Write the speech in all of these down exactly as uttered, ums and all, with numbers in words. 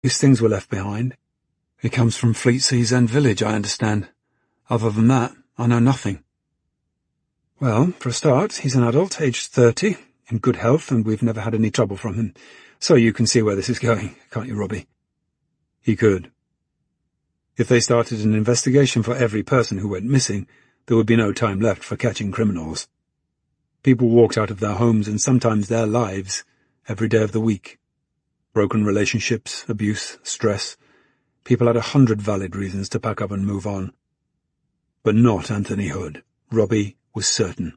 These things were left behind. He comes from Fleetsea's End Village, I understand. Other than that, I know nothing. Well, for a start, he's an adult, aged thirty, in good health, and we've never had any trouble from him. So you can see where this is going, can't you, Robbie? He could. If they started an investigation for every person who went missing, there would be no time left for catching criminals. People walked out of their homes and sometimes their lives every day of the week. Broken relationships, abuse, stress. People had a hundred valid reasons to pack up and move on. But not Anthony Hood. Robbie was certain.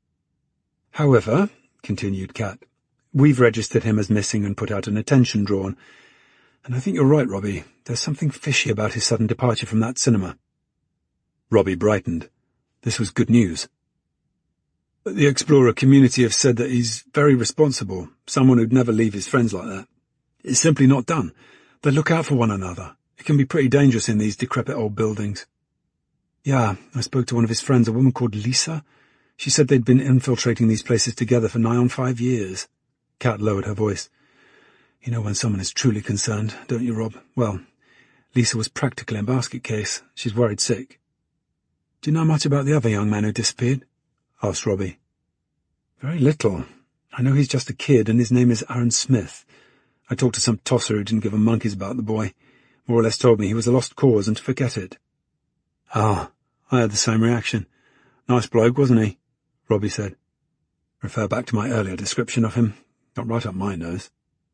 However, continued Kat, we've registered him as missing and put out an attention drawn. And I think you're right, Robbie. There's something fishy about his sudden departure from that cinema. Robbie brightened. This was good news. The Explorer community have said that he's very responsible, someone who'd never leave his friends like that. It's simply not done. They look out for one another. It can be pretty dangerous in these decrepit old buildings. Yeah, I spoke to one of his friends, a woman called Lisa. She said they'd been infiltrating these places together for nigh on five years. Kat lowered her voice. You know when someone is truly concerned, don't you, Rob? Well, Lisa was practically a basket case. She's worried sick. Do you know much about the other young man who disappeared? Asked Robbie. Very little. I know he's just a kid, and his name is Aaron Smith. I talked to some tosser who didn't give a monkey's about the boy. More or less told me he was a lost cause and to forget it. Ah, I had the same reaction. Nice bloke, wasn't he? Robbie said. Refer back to my earlier description of him. Got right up my nose.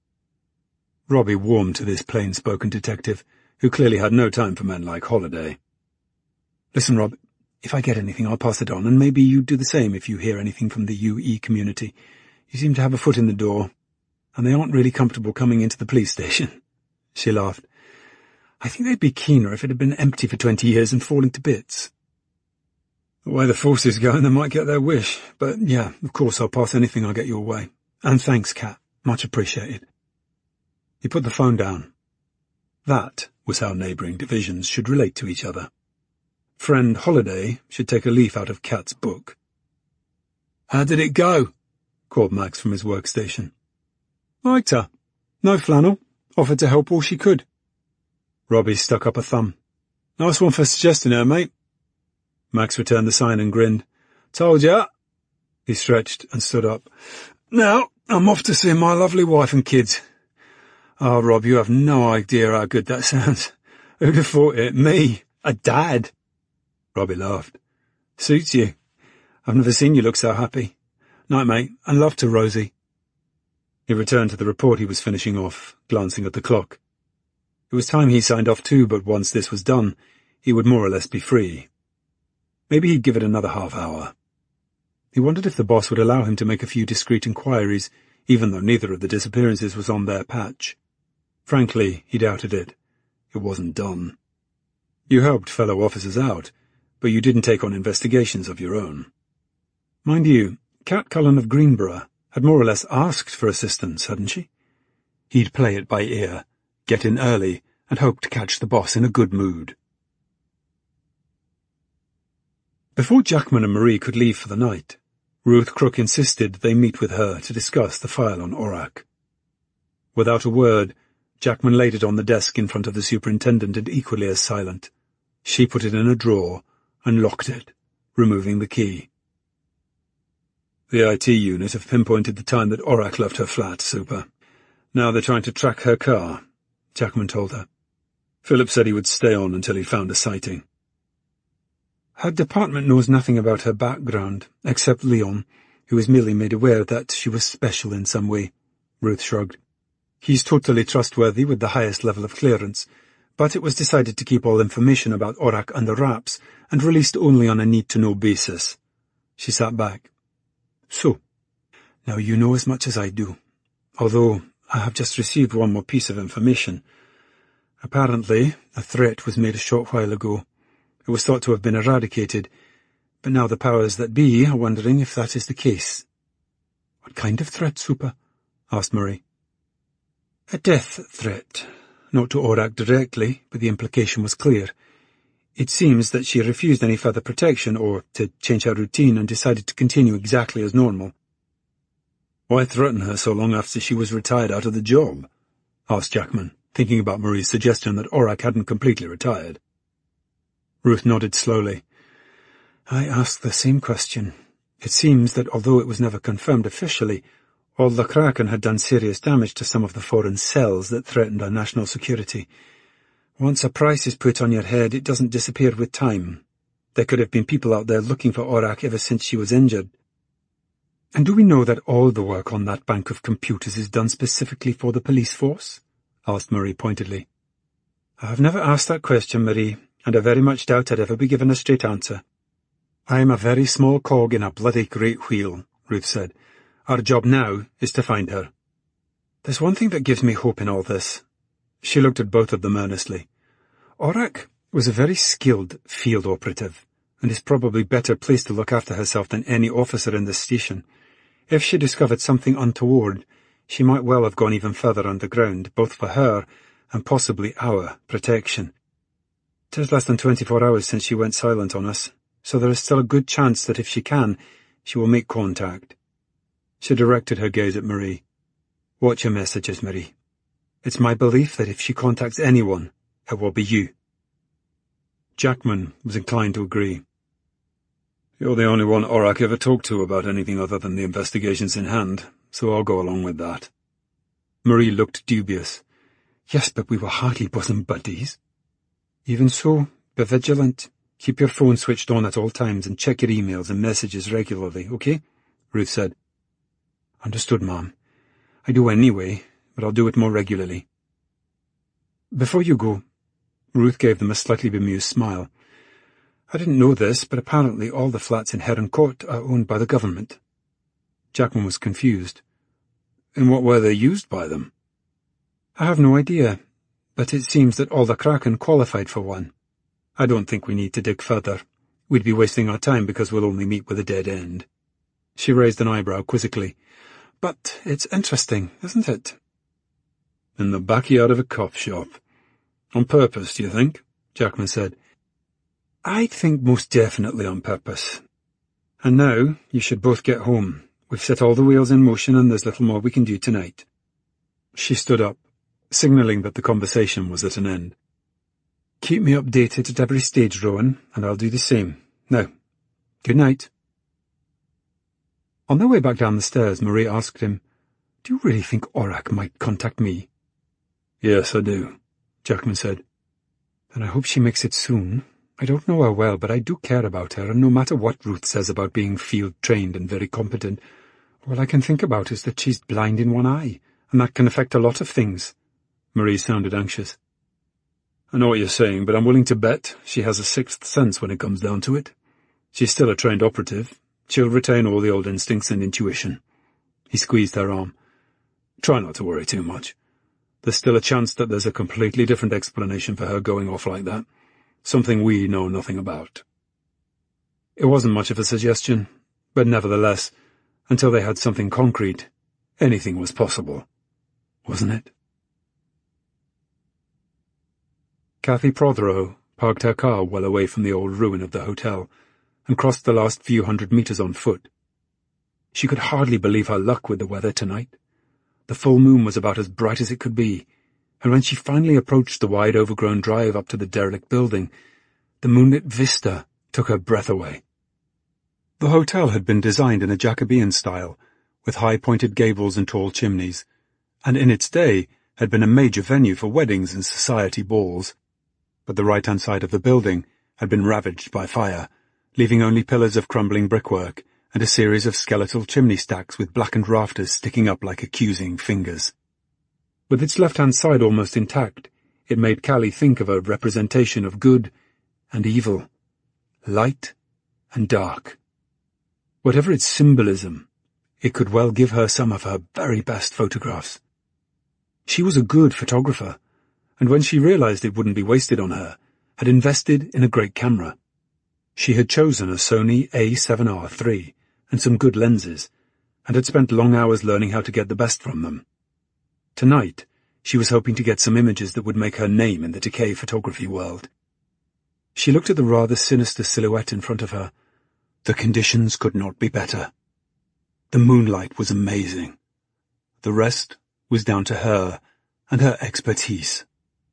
Robbie warmed to this plain-spoken detective, who clearly had no time for men like Holiday. Listen, Rob, if I get anything, I'll pass it on, and maybe you do the same if you hear anything from the U E community. You seem to have a foot in the door, and they aren't really comfortable coming into the police station. She laughed. I think they'd be keener if it had been empty for twenty years and falling to bits. The way the force is going, they might get their wish, but yeah, of course I'll pass anything I get your way. And thanks, Kat. Much appreciated. He put the phone down. That was how neighbouring divisions should relate to each other. Friend Holiday should take a leaf out of Kat's book. How did it go? Called Max from his workstation. Liked her. No flannel. Offered to help all she could. Robbie stuck up a thumb. Nice one for suggesting her, mate. Max returned the sign and grinned. Told ya. He stretched and stood up. Now, I'm off to see my lovely wife and kids. Oh, Rob, you have no idea how good that sounds. Who'd have thought it? Me, a dad. Robbie laughed. Suits you. I've never seen you look so happy. Night, mate, and love to Rosie. He returned to the report he was finishing off, glancing at the clock. It was time he signed off too, but once this was done, he would more or less be free. Maybe he'd give it another half hour. He wondered if the boss would allow him to make a few discreet inquiries, even though neither of the disappearances was on their patch. Frankly, he doubted it. It wasn't done. You helped fellow officers out, but you didn't take on investigations of your own. Mind you, Kat Cullen of Greenborough had more or less asked for assistance, hadn't she? He'd play it by ear, get in early, and hope to catch the boss in a good mood. Before Jackman and Marie could leave for the night, Ruth Crook insisted they meet with her to discuss the file on Orac. Without a word, Jackman laid it on the desk in front of the superintendent and equally as silent. She put it in a drawer and locked it, removing the key. The I T unit have pinpointed the time that Orac left her flat, Super. Now they're trying to track her car, Jackman told her. Philip said he would stay on until he found a sighting. Her department knows nothing about her background, except Leon, who was merely made aware that she was special in some way, Ruth shrugged. He's totally trustworthy with the highest level of clearance, but it was decided to keep all information about Orac under wraps and released only on a need-to-know basis. She sat back. So, now you know as much as I do, although I have just received one more piece of information. Apparently, a threat was made a short while ago. It was thought to have been eradicated, but now the powers that be are wondering if that is the case. What kind of threat, Super? Asked Marie. A death threat. Not to Orac directly, but the implication was clear. It seems that she refused any further protection or to change her routine and decided to continue exactly as normal. Why threaten her so long after she was retired out of the job? Asked Jackman. thinking about Marie's suggestion that Orac hadn't completely retired. Ruth nodded slowly. I asked the same question. It seems that although it was never confirmed officially, Old Kraken had done serious damage to some of the foreign cells that threatened our national security. Once a price is put on your head, it doesn't disappear with time. There could have been people out there looking for Orac ever since she was injured. And do we know that all the work on that bank of computers is done specifically for the police force? Asked Marie pointedly. I have never asked that question, Marie, and I very much doubt I'd ever be given a straight answer. I am a very small cog in a bloody great wheel, Ruth said. Our job now is to find her. There's one thing that gives me hope in all this. She looked at both of them earnestly. Orac was a very skilled field operative, and is probably better placed to look after herself than any officer in this station. If she discovered something untoward, she might well have gone even further underground, both for her and possibly our protection. It is less than twenty-four hours since she went silent on us, so there is still a good chance that if she can, she will make contact. She directed her gaze at Marie. Watch your messages, Marie. It's my belief that if she contacts anyone, it will be you. Jackman was inclined to agree. You're the only one Orac ever talked to about anything other than the investigations in hand, so I'll go along with that. Marie looked dubious. Yes, but we were hardly bosom buddies. Even so, be vigilant. Keep your phone switched on at all times and check your emails and messages regularly, okay? Ruth said. Understood, Mom. I do anyway, but I'll do it more regularly. Before you go, Ruth gave them a slightly bemused smile. I didn't know this, but apparently all the flats in Heron Court are owned by the government. Jackman was confused. In what way are they used by them? I have no idea, but it seems that Alder Kraken qualified for one. I don't think we need to dig further. We'd be wasting our time because we'll only meet with a dead end. She raised an eyebrow quizzically. But it's interesting, isn't it? In the backyard of a cop shop. On purpose, do you think? Jackman said. I think most definitely on purpose. And now, you should both get home. We've set all the wheels in motion and there's little more we can do tonight. She stood up, signalling that the conversation was at an end. Keep me updated at every stage, Rowan, and I'll do the same. Now, good night. On their way back down the stairs, Marie asked him, Do you really think Orac might contact me? Yes, I do, Jackman said. Then I hope she makes it soon. I don't know her well, but I do care about her, and no matter what Ruth says about being field-trained and very competent, all I can think about is that she's blind in one eye, and that can affect a lot of things. Marie sounded anxious. I know what you're saying, but I'm willing to bet she has a sixth sense when it comes down to it. She's still a trained operative. She'll retain all the old instincts and intuition. He squeezed her arm. Try not to worry too much. There's still a chance that there's a completely different explanation for her going off like that. Something we know nothing about. It wasn't much of a suggestion, but nevertheless, until they had something concrete, anything was possible, wasn't it? Kathy Prothero parked her car well away from the old ruin of the hotel and crossed the last few hundred meters on foot. She could hardly believe her luck with the weather tonight. The full moon was about as bright as it could be, and when she finally approached the wide overgrown drive up to the derelict building, the moonlit vista took her breath away. The hotel had been designed in a Jacobean style, with high-pointed gables and tall chimneys, and in its day had been a major venue for weddings and society balls. But the right-hand side of the building had been ravaged by fire, leaving only pillars of crumbling brickwork and a series of skeletal chimney stacks with blackened rafters sticking up like accusing fingers. With its left-hand side almost intact, it made Callie think of a representation of good and evil, light and dark. Whatever its symbolism, it could well give her some of her very best photographs. She was a good photographer, and when she realized it wouldn't be wasted on her, had invested in a great camera. She had chosen a Sony A seven R three and some good lenses, and had spent long hours learning how to get the best from them. Tonight, she was hoping to get some images that would make her name in the decay photography world. She looked at the rather sinister silhouette in front of her. The conditions could not be better. The moonlight was amazing. The rest was down to her and her expertise.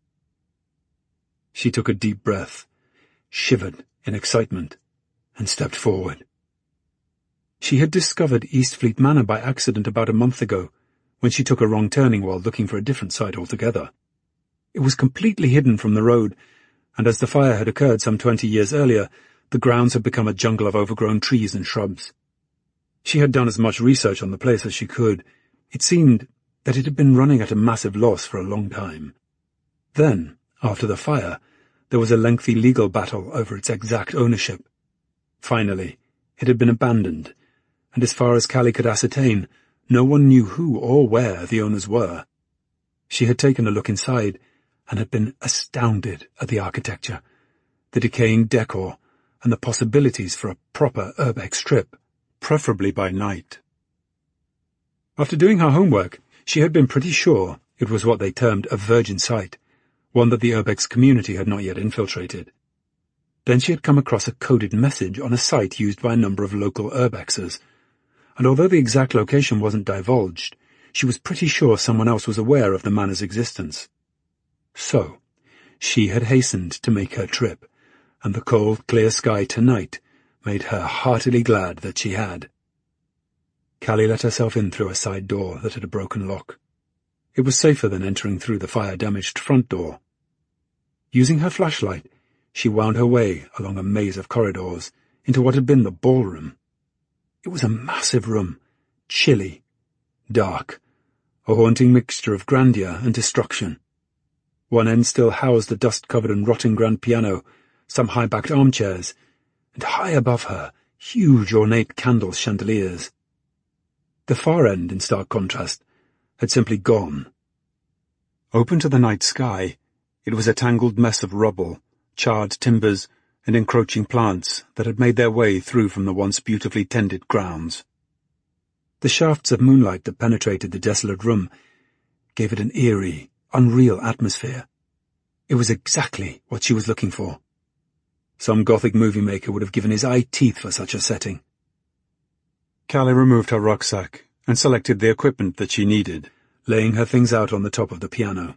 She took a deep breath, shivered in excitement, and stepped forward. She had discovered Eastfleet Manor by accident about a month ago, when she took a wrong turning while looking for a different site altogether. It was completely hidden from the road, and as the fire had occurred some twenty years earlier, the grounds had become a jungle of overgrown trees and shrubs. She had done as much research on the place as she could. It seemed that it had been running at a massive loss for a long time. Then, after the fire, there was a lengthy legal battle over its exact ownership. Finally, it had been abandoned, and as far as Callie could ascertain, no one knew who or where the owners were. She had taken a look inside, and had been astounded at the architecture, the decaying decor, and the possibilities for a proper urbex trip, preferably by night. After doing her homework, she had been pretty sure it was what they termed a virgin site, one that the urbex community had not yet infiltrated. Then she had come across a coded message on a site used by a number of local urbexers, and although the exact location wasn't divulged, she was pretty sure someone else was aware of the manor's existence. So, she had hastened to make her trip, and the cold, clear sky tonight made her heartily glad that she had. Callie let herself in through a side door that had a broken lock. It was safer than entering through the fire-damaged front door. Using her flashlight, she wound her way along a maze of corridors into what had been the ballroom. It was a massive room, chilly, dark, a haunting mixture of grandeur and destruction. One end still housed the dust-covered and rotting grand piano, some high-backed armchairs, and high above her, huge ornate candle chandeliers. The far end, in stark contrast, had simply gone. Open to the night sky, it was a tangled mess of rubble, charred timbers, and encroaching plants that had made their way through from the once beautifully tended grounds. The shafts of moonlight that penetrated the desolate room gave it an eerie, unreal atmosphere. It was exactly what she was looking for. Some Gothic movie maker would have given his eye teeth for such a setting. Callie removed her rucksack and selected the equipment that she needed, laying her things out on the top of the piano.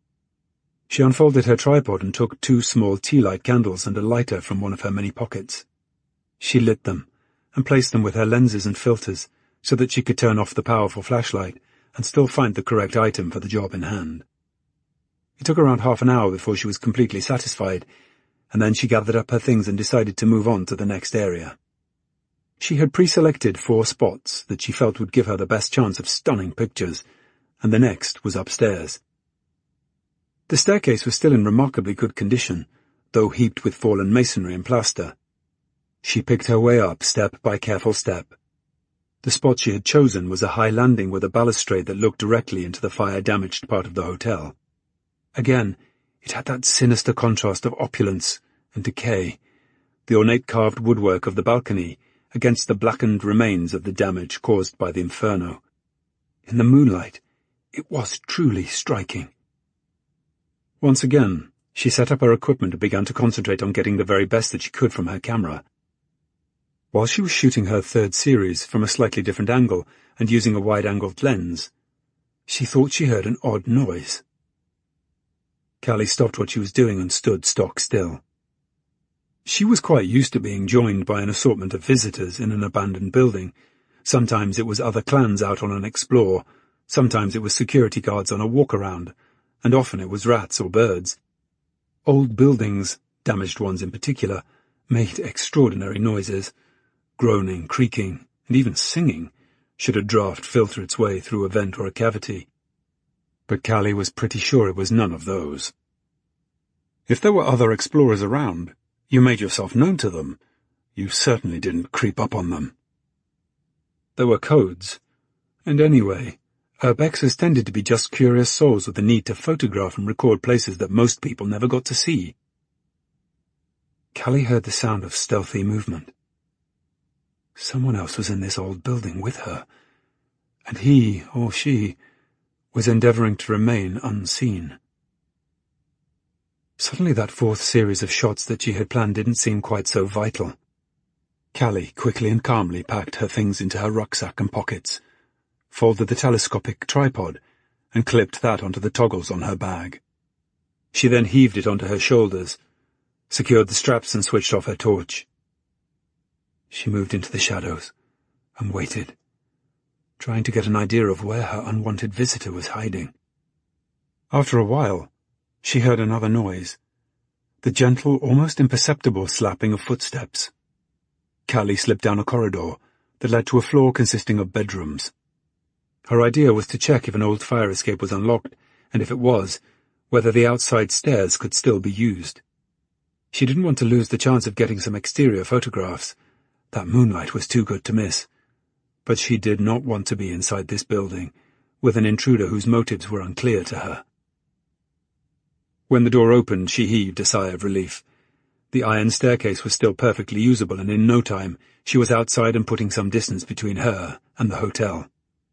She unfolded her tripod and took two small tea-light candles and a lighter from one of her many pockets. She lit them and placed them with her lenses and filters so that she could turn off the powerful flashlight and still find the correct item for the job in hand. It took around half an hour before she was completely satisfied, and then she gathered up her things and decided to move on to the next area. She had pre-selected four spots that she felt would give her the best chance of stunning pictures, and the next was upstairs. The staircase was still in remarkably good condition, though heaped with fallen masonry and plaster. She picked her way up step by careful step. The spot she had chosen was a high landing with a balustrade that looked directly into the fire-damaged part of the hotel. Again, it had that sinister contrast of opulence and decay, the ornate carved woodwork of the balcony against the blackened remains of the damage caused by the inferno. In the moonlight, it was truly striking. Once again, she set up her equipment and began to concentrate on getting the very best that she could from her camera. While she was shooting her third series from a slightly different angle and using a wide-angled lens, she thought she heard an odd noise. Callie stopped what she was doing and stood stock still. She was quite used to being joined by an assortment of visitors in an abandoned building. Sometimes it was other clans out on an explore, sometimes it was security guards on a walk-around, and often it was rats or birds. Old buildings, damaged ones in particular, made extraordinary noises, groaning, creaking, and even singing, should a draught filter its way through a vent or a cavity. But Callie was pretty sure it was none of those. If there were other explorers around, you made yourself known to them. You certainly didn't creep up on them. There were codes, and anyway, urbexers tended to be just curious souls with the need to photograph and record places that most people never got to see. Callie heard the sound of stealthy movement. Someone else was in this old building with her, and he, or she, was endeavouring to remain unseen. Suddenly that fourth series of shots that she had planned didn't seem quite so vital. Callie quickly and calmly packed her things into her rucksack and pockets, folded the telescopic tripod, and clipped that onto the toggles on her bag. She then heaved it onto her shoulders, secured the straps and switched off her torch. She moved into the shadows and waited, trying to get an idea of where her unwanted visitor was hiding. After a while, she heard another noise, the gentle, almost imperceptible slapping of footsteps. Callie slipped down a corridor that led to a floor consisting of bedrooms. Her idea was to check if an old fire escape was unlocked, and if it was, whether the outside stairs could still be used. She didn't want to lose the chance of getting some exterior photographs. That moonlight was too good to miss. But she did not want to be inside this building, with an intruder whose motives were unclear to her. When the door opened, she heaved a sigh of relief. The iron staircase was still perfectly usable, and in no time she was outside and putting some distance between her and the hotel.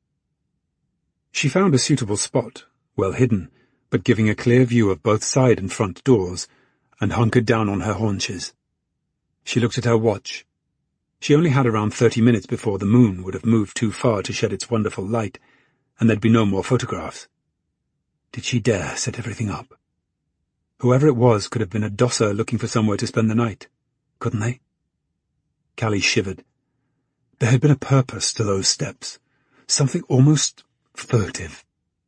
She found a suitable spot, well hidden, but giving a clear view of both side and front doors, and hunkered down on her haunches. She looked at her watch. She only had around thirty minutes before the moon would have moved too far to shed its wonderful light, and there'd be no more photographs. Did she dare set everything up? Whoever it was could have been a dosser looking for somewhere to spend the night, couldn't they? Callie shivered. There had been a purpose to those steps, something almost furtive.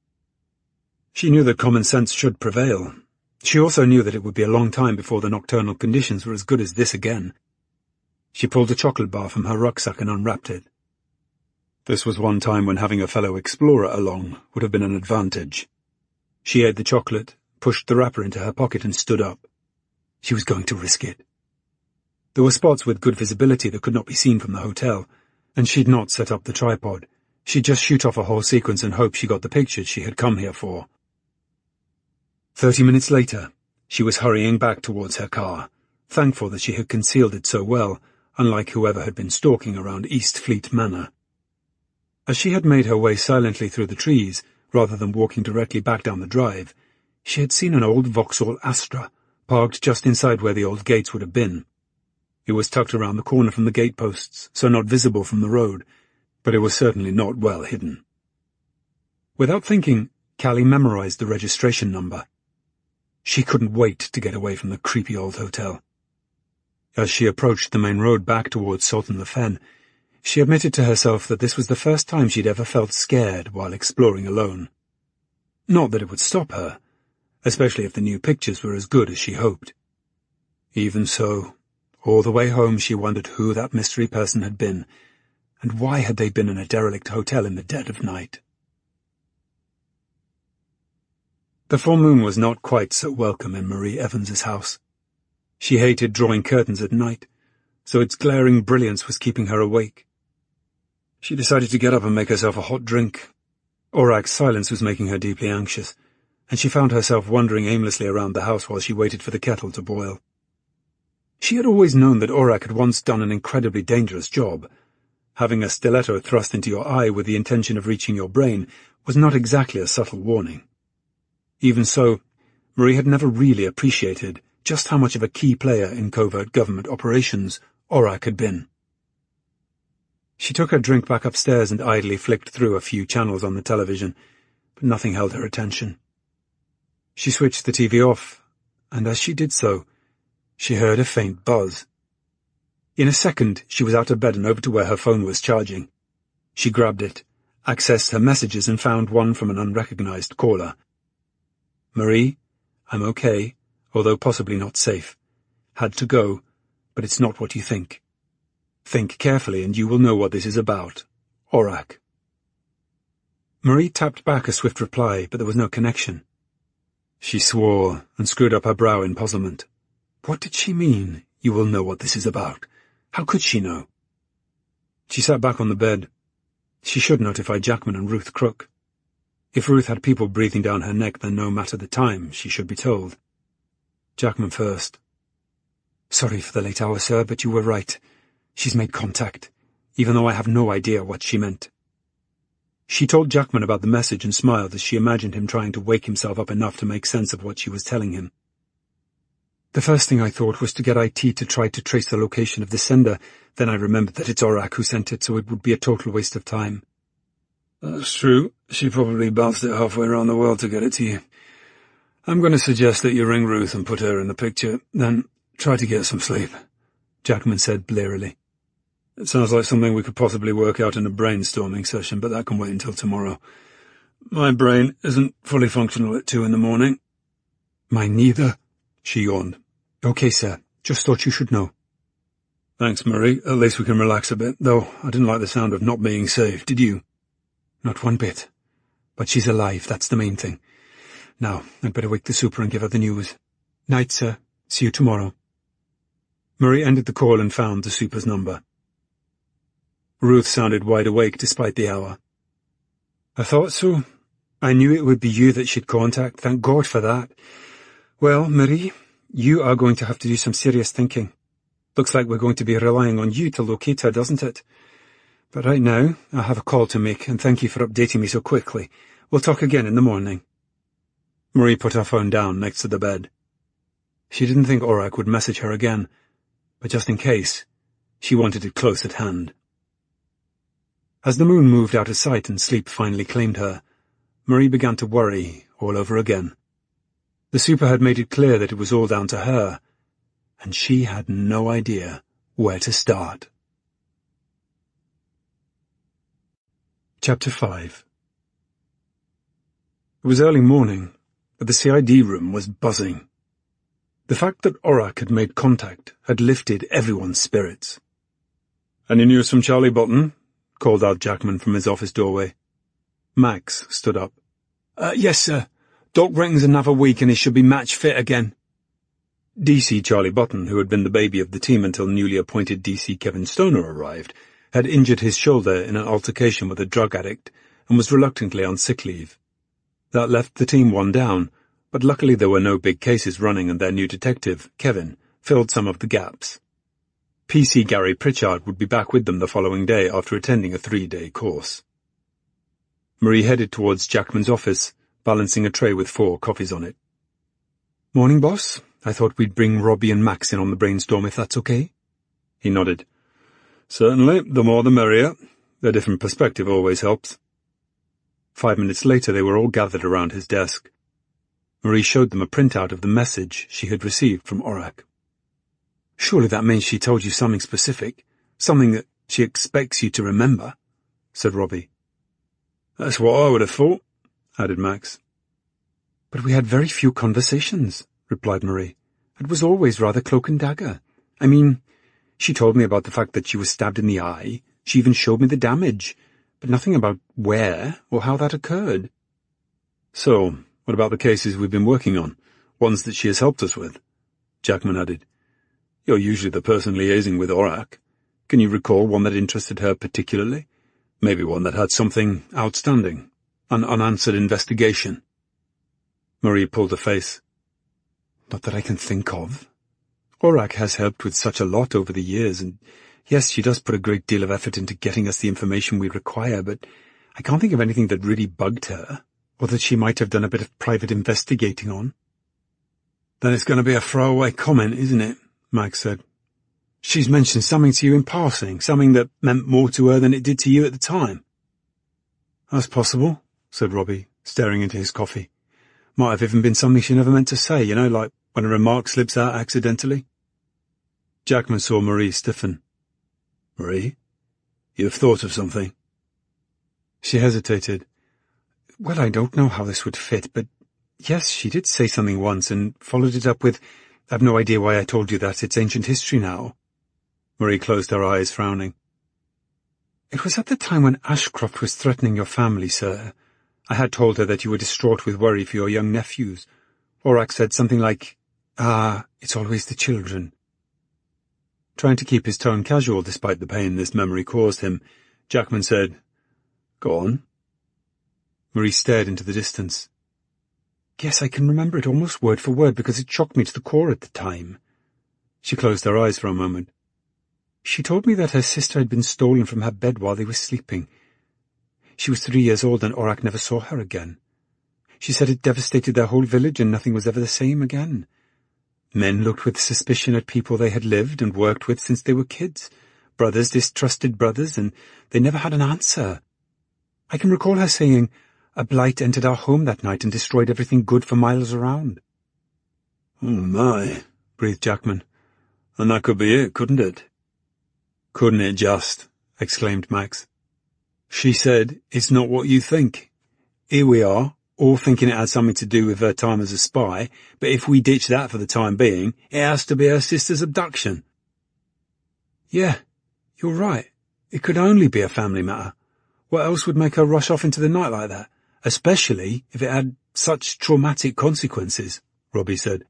She knew that common sense should prevail. She also knew that it would be a long time before the nocturnal conditions were as good as this again. She pulled a chocolate bar from her rucksack and unwrapped it. This was one time when having a fellow explorer along would have been an advantage. She ate the chocolate, pushed the wrapper into her pocket and stood up. She was going to risk it. There were spots with good visibility that could not be seen from the hotel, and she'd not set up the tripod. She'd just shoot off a whole sequence and hope she got the pictures she had come here for. Thirty minutes later, she was hurrying back towards her car, thankful that she had concealed it so well, unlike whoever had been stalking around East Fleet Manor. As she had made her way silently through the trees, rather than walking directly back down the drive, she had seen an old Vauxhall Astra, parked just inside where the old gates would have been. It was tucked around the corner from the gateposts, so not visible from the road, but it was certainly not well hidden. Without thinking, Callie memorized the registration number. She couldn't wait to get away from the creepy old hotel. As she approached the main road back towards Salton-le-Fen, she admitted to herself that this was the first time she'd ever felt scared while exploring alone. Not that it would stop her, especially if the new pictures were as good as she hoped. Even so, all the way home she wondered who that mystery person had been, and why had they been in a derelict hotel in the dead of night. The full moon was not quite so welcome in Marie Evans's house. She hated drawing curtains at night, so its glaring brilliance was keeping her awake. She decided to get up and make herself a hot drink. Orac's silence was making her deeply anxious, and she found herself wandering aimlessly around the house while she waited for the kettle to boil. She had always known that Orac had once done an incredibly dangerous job. Having a stiletto thrust into your eye with the intention of reaching your brain was not exactly a subtle warning. Even so, Marie had never really appreciated just how much of a key player in covert government operations Orac had been. She took her drink back upstairs and idly flicked through a few channels on the television, but nothing held her attention. She switched the T V off, and as she did so, she heard a faint buzz. In a second, she was out of bed and over to where her phone was charging. She grabbed it, accessed her messages and found one from an unrecognized caller. Marie, I'm okay, although possibly not safe. Had to go, but it's not what you think. Think carefully and you will know what this is about. Orac. Marie tapped back a swift reply, but there was no connection. She swore and screwed up her brow in puzzlement. What did she mean, you will know what this is about? How could she know? She sat back on the bed. She should notify Jackman and Ruth Crook. If Ruth had people breathing down her neck, then no matter the time, she should be told. Jackman first. Sorry for the late hour, sir, but you were right. She's made contact, even though I have no idea what she meant. She told Jackman about the message and smiled as she imagined him trying to wake himself up enough to make sense of what she was telling him. The first thing I thought was to get I T to try to trace the location of the sender, then I remembered that it's Orac who sent it, so it would be a total waste of time. That's true. She probably bounced it halfway around the world to get it to you. I'm going to suggest that you ring Ruth and put her in the picture, then try to get some sleep, Jackman said blearily. It sounds like something we could possibly work out in a brainstorming session, but that can wait until tomorrow. My brain isn't fully functional at two in the morning. Mine neither, she yawned. Okay, sir. Just thought you should know. Thanks, Marie. At least we can relax a bit, though I didn't like the sound of not being saved, did you? Not one bit. But she's alive, that's the main thing. Now, I'd better wake the super and give her the news. Night, sir. See you tomorrow. Marie ended the call and found the super's number. Ruth sounded wide awake despite the hour. I thought so. I knew it would be you that she'd contact. Thank God for that. Well, Marie, you are going to have to do some serious thinking. Looks like we're going to be relying on you to locate her, doesn't it? But right now, I have a call to make, and thank you for updating me so quickly. We'll talk again in the morning. Marie put her phone down next to the bed. She didn't think Orac would message her again, but just in case, she wanted it close at hand. As the moon moved out of sight and sleep finally claimed her, Marie began to worry all over again. The super had made it clear that it was all down to her, and she had no idea where to start. Chapter five. It was early morning, but the C I D room was buzzing. The fact that Orac had made contact had lifted everyone's spirits. "Any news from Charlie Button?" called out Jackman from his office doorway. Max stood up. Uh, yes, sir. Doc reckons another week and he should be match fit again. D C Charlie Button, who had been the baby of the team until newly appointed D C Kevin Stoner arrived, had injured his shoulder in an altercation with a drug addict and was reluctantly on sick leave. That left the team one down, but luckily there were no big cases running and their new detective, Kevin, filled some of the gaps. P C Gary Pritchard would be back with them the following day after attending a three-day course. Marie headed towards Jackman's office, balancing a tray with four coffees on it. "Morning, boss. I thought we'd bring Robbie and Max in on the brainstorm if that's okay." He nodded. "Certainly, the more the merrier. A different perspective always helps." Five minutes later they were all gathered around his desk. Marie showed them a printout of the message she had received from Orac. "Surely that means she told you something specific, something that she expects you to remember," said Robbie. "That's what I would have thought," added Max. "But we had very few conversations," replied Marie. "It was always rather cloak and dagger. I mean, she told me about the fact that she was stabbed in the eye. She even showed me the damage, but nothing about where or how that occurred." "So, what about the cases we've been working on, ones that she has helped us with?" Jackman added. "You're usually the person liaising with Orac. Can you recall one that interested her particularly? Maybe one that had something outstanding, an unanswered investigation?" Marie pulled a face. "Not that I can think of. Orac has helped with such a lot over the years, and yes, she does put a great deal of effort into getting us the information we require, but I can't think of anything that really bugged her, or that she might have done a bit of private investigating on." "Then it's going to be a throwaway comment, isn't it?" Max said. "She's mentioned something to you in passing, something that meant more to her than it did to you at the time." "That's possible," said Robbie, staring into his coffee. "Might have even been something she never meant to say, you know, like when a remark slips out accidentally." Jackman saw Marie stiffen. "Marie, you've thought of something?" She hesitated. "Well, I don't know how this would fit, but yes, she did say something once and followed it up with, 'I've no idea why I told you that, it's ancient history now.'" Marie closed her eyes, frowning. "It was at the time when Ashcroft was threatening your family, sir. I had told her that you were distraught with worry for your young nephews. Orac said something like, 'Ah, it's always the children.'" Trying to keep his tone casual despite the pain this memory caused him, Jackman said, "Go on." Marie stared into the distance. "Yes, I can remember it almost word for word because it shocked me to the core at the time." She closed her eyes for a moment. "She told me that her sister had been stolen from her bed while they were sleeping. She was three years old and Orac never saw her again. She said it devastated their whole village and nothing was ever the same again. Men looked with suspicion at people they had lived and worked with since they were kids. Brothers distrusted brothers, and they never had an answer. I can recall her saying, "A blight entered our home that night and destroyed everything good for miles around." "Oh, my," breathed Jackman. "And that could be it, couldn't it?" "Couldn't it just?" exclaimed Max. "She said, it's not what you think. Here we are, all thinking it had something to do with her time as a spy, but if we ditch that for the time being, it has to be her sister's abduction." "Yeah, you're right. It could only be a family matter. What else would make her rush off into the night like that, especially if it had such traumatic consequences?" Robbie said.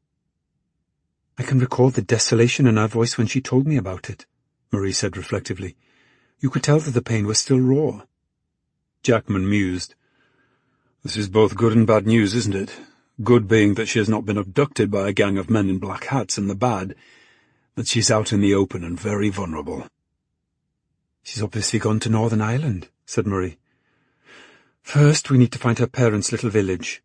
"I can recall the desolation in her voice when she told me about it," Marie said reflectively. "You could tell that the pain was still raw." Jackman mused. "This is both good and bad news, isn't it? Good being that she has not been abducted by a gang of men in black hats, and the bad, that she's out in the open and very vulnerable." "She's obviously gone to Northern Ireland," said Marie. "First, we need to find her parents' little village."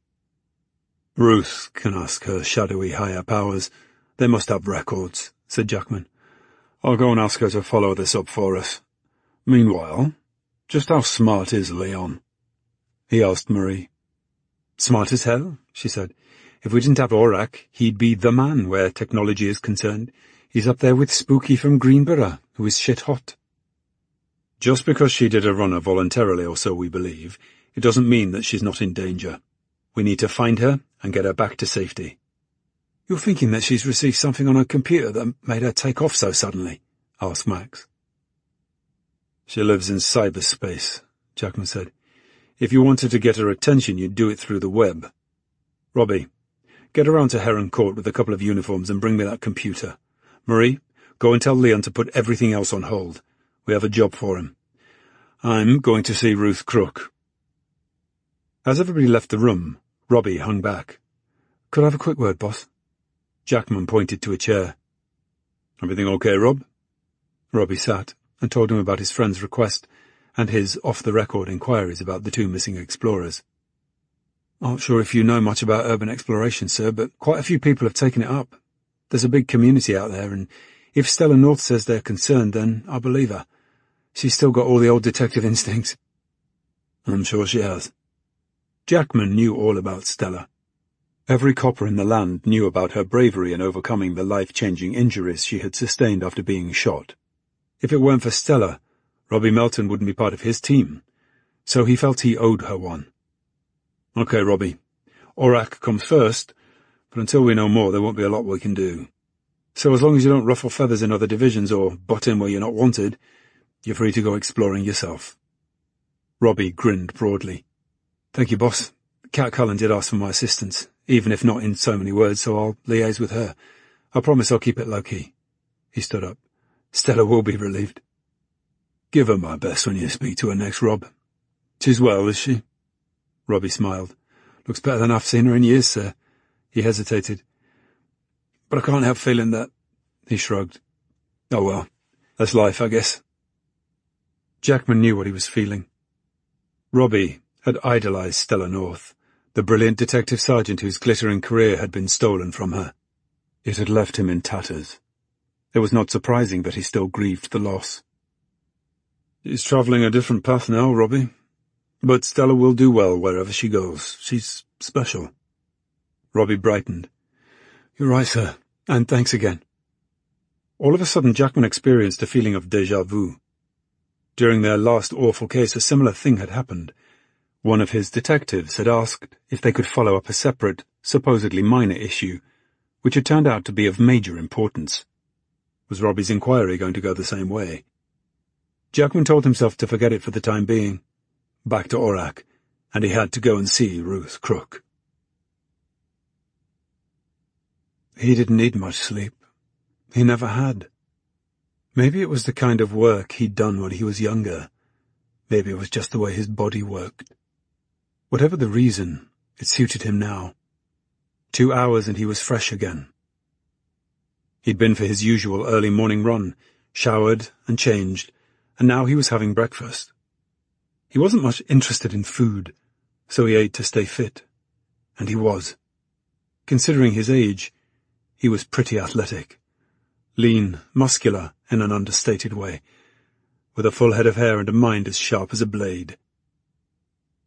"Ruth can ask her shadowy higher powers. They must have records," said Jackman. "I'll go and ask her to follow this up for us. Meanwhile, just how smart is Leon?" he asked Marie. "Smart as hell," she said. "If we didn't have Orak, he'd be the man where technology is concerned. He's up there with Spooky from Greenborough, who is shit hot." "Just because she did a runner voluntarily, or so we believe, it doesn't mean that she's not in danger. We need to find her and get her back to safety." "You're thinking that she's received something on her computer that made her take off so suddenly?" asked Max. "She lives in cyberspace," Jackman said. "If you wanted to get her attention, you'd do it through the web. Robbie, get around to Heron Court with a couple of uniforms and bring me that computer. Marie, go and tell Leon to put everything else on hold. We have a job for him. I'm going to see Ruth Crook." As everybody left the room, Robbie hung back. "Could I have a quick word, boss?" Jackman pointed to a chair. "Everything okay, Rob?" Robbie sat and told him about his friend's request and his off-the-record inquiries about the two missing explorers. "Not sure if you know much about urban exploration, sir, but quite a few people have taken it up. There's a big community out there, and if Stella North says they're concerned, then I believe her. She's still got all the old detective instincts." "I'm sure she has." Jackman knew all about Stella. Every copper in the land knew about her bravery in overcoming the life-changing injuries she had sustained after being shot. If it weren't for Stella, Robbie Melton wouldn't be part of his team, so he felt he owed her one. "Okay, Robbie. Orak comes first, but until we know more, there won't be a lot we can do. So as long as you don't ruffle feathers in other divisions or butt in where you're not wanted, you're free to go exploring yourself." Robbie grinned broadly. "Thank you, boss. Kat Cullen did ask for my assistance, even if not in so many words, so I'll liaise with her. I promise I'll keep it low-key." He stood up. "Stella will be relieved." "Give her my best when you speak to her next, Rob. She's well, is she?" Robbie smiled. "Looks better than I've seen her in years, sir." He hesitated. "But I can't help feeling that—" He shrugged. "Oh well, that's life, I guess." Jackman knew what he was feeling. Robbie had idolized Stella North, the brilliant detective sergeant whose glittering career had been stolen from her. It had left him in tatters. It was not surprising that he still grieved the loss. "She's travelling a different path now, Robbie. But Stella will do well wherever she goes. She's special." Robbie brightened. "You're right, sir, and thanks again." All of a sudden, Jackman experienced a feeling of déjà vu. During their last awful case, a similar thing had happened. One of his detectives had asked if they could follow up a separate, supposedly minor issue, which had turned out to be of major importance. Was Robbie's inquiry going to go the same way? Jackman told himself to forget it for the time being. Back to Orak, and he had to go and see Ruth Crook. He didn't need much sleep. He never had. Maybe it was the kind of work he'd done when he was younger. Maybe it was just the way his body worked. Whatever the reason, it suited him now. Two hours and he was fresh again. He'd been for his usual early morning run, showered and changed, and now he was having breakfast. He wasn't much interested in food, so he ate to stay fit. And he was. Considering his age, he was pretty athletic. Lean, muscular in an understated way, with a full head of hair and a mind as sharp as a blade.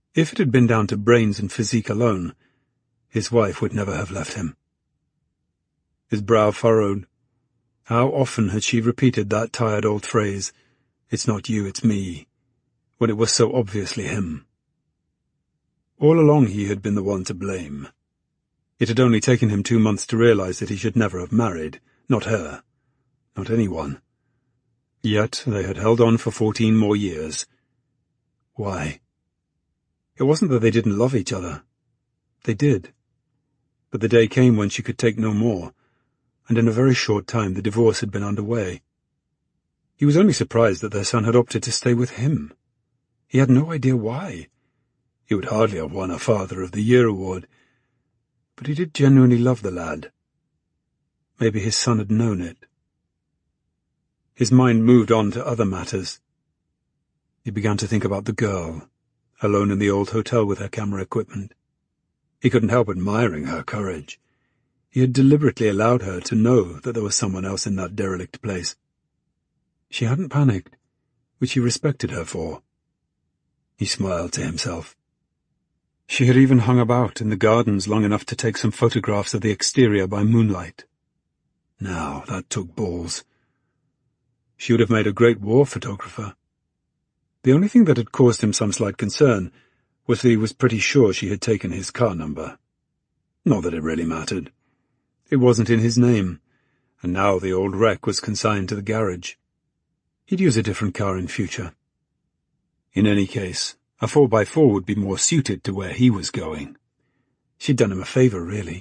If it had been down to brains and physique alone, his wife would never have left him. His brow furrowed. How often had she repeated that tired old phrase, "It's not you, it's me," when it was so obviously him. All along he had been the one to blame. It had only taken him two months to realize that he should never have married, not her, not anyone. Yet they had held on for fourteen more years. Why? It wasn't that they didn't love each other. They did. But the day came when she could take no more, and in a very short time the divorce had been underway. He was only surprised that their son had opted to stay with him. He had no idea why. He would hardly have won a Father of the Year award, but he did genuinely love the lad. Maybe his son had known it. His mind moved on to other matters. He began to think about the girl, alone in the old hotel with her camera equipment. He couldn't help admiring her courage. He had deliberately allowed her to know that there was someone else in that derelict place. She hadn't panicked, which he respected her for. He smiled to himself. She had even hung about in the gardens long enough to take some photographs of the exterior by moonlight. Now, that took balls. She would have made a great war photographer. The only thing that had caused him some slight concern was that he was pretty sure she had taken his car number. Not that it really mattered. It wasn't in his name, and now the old wreck was consigned to the garage. He'd use a different car in future. In any case, a four by four would be more suited to where he was going. She'd done him a favour, really.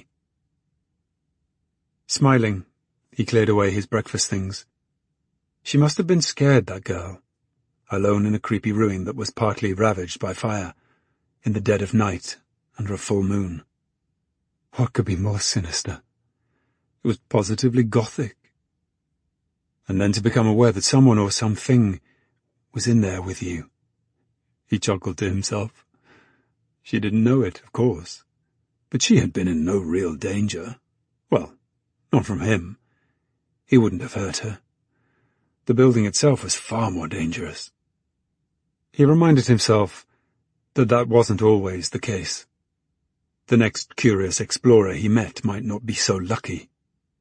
Smiling, he cleared away his breakfast things. She must have been scared, that girl, alone in a creepy ruin that was partly ravaged by fire, in the dead of night, under a full moon. What could be more sinister? It was positively gothic. And then to become aware that someone or something was in there with you. He chuckled to himself. She didn't know it, of course, but she had been in no real danger. Well, not from him. He wouldn't have hurt her. The building itself was far more dangerous. He reminded himself that that wasn't always the case. The next curious explorer he met might not be so lucky.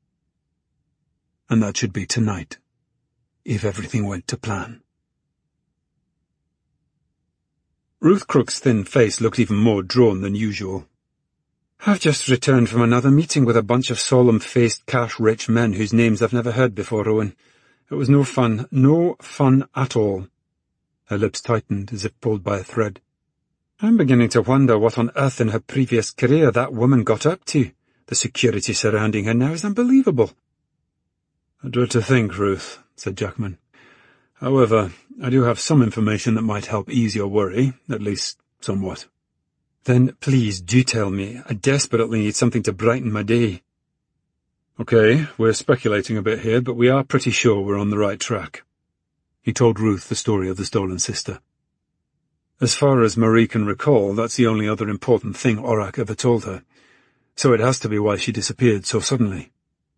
And that should be tonight, if everything went to plan. Ruth Crook's thin face looked even more drawn than usual. "I've just returned from another meeting with a bunch of solemn-faced, cash-rich men whose names I've never heard before, Owen. It was no fun, no fun at all." Her lips tightened as if pulled by a thread. "I'm beginning to wonder what on earth in her previous career that woman got up to. The security surrounding her now is unbelievable." "I dread to think, Ruth," said Jackman. "However, I do have some information that might help ease your worry, at least somewhat." "Then please do tell me. I desperately need something to brighten my day." "Okay, we're speculating a bit here, but we are pretty sure we're on the right track." He told Ruth the story of the stolen sister. As far as Marie can recall, that's the only other important thing Orak ever told her, so it has to be why she disappeared so suddenly.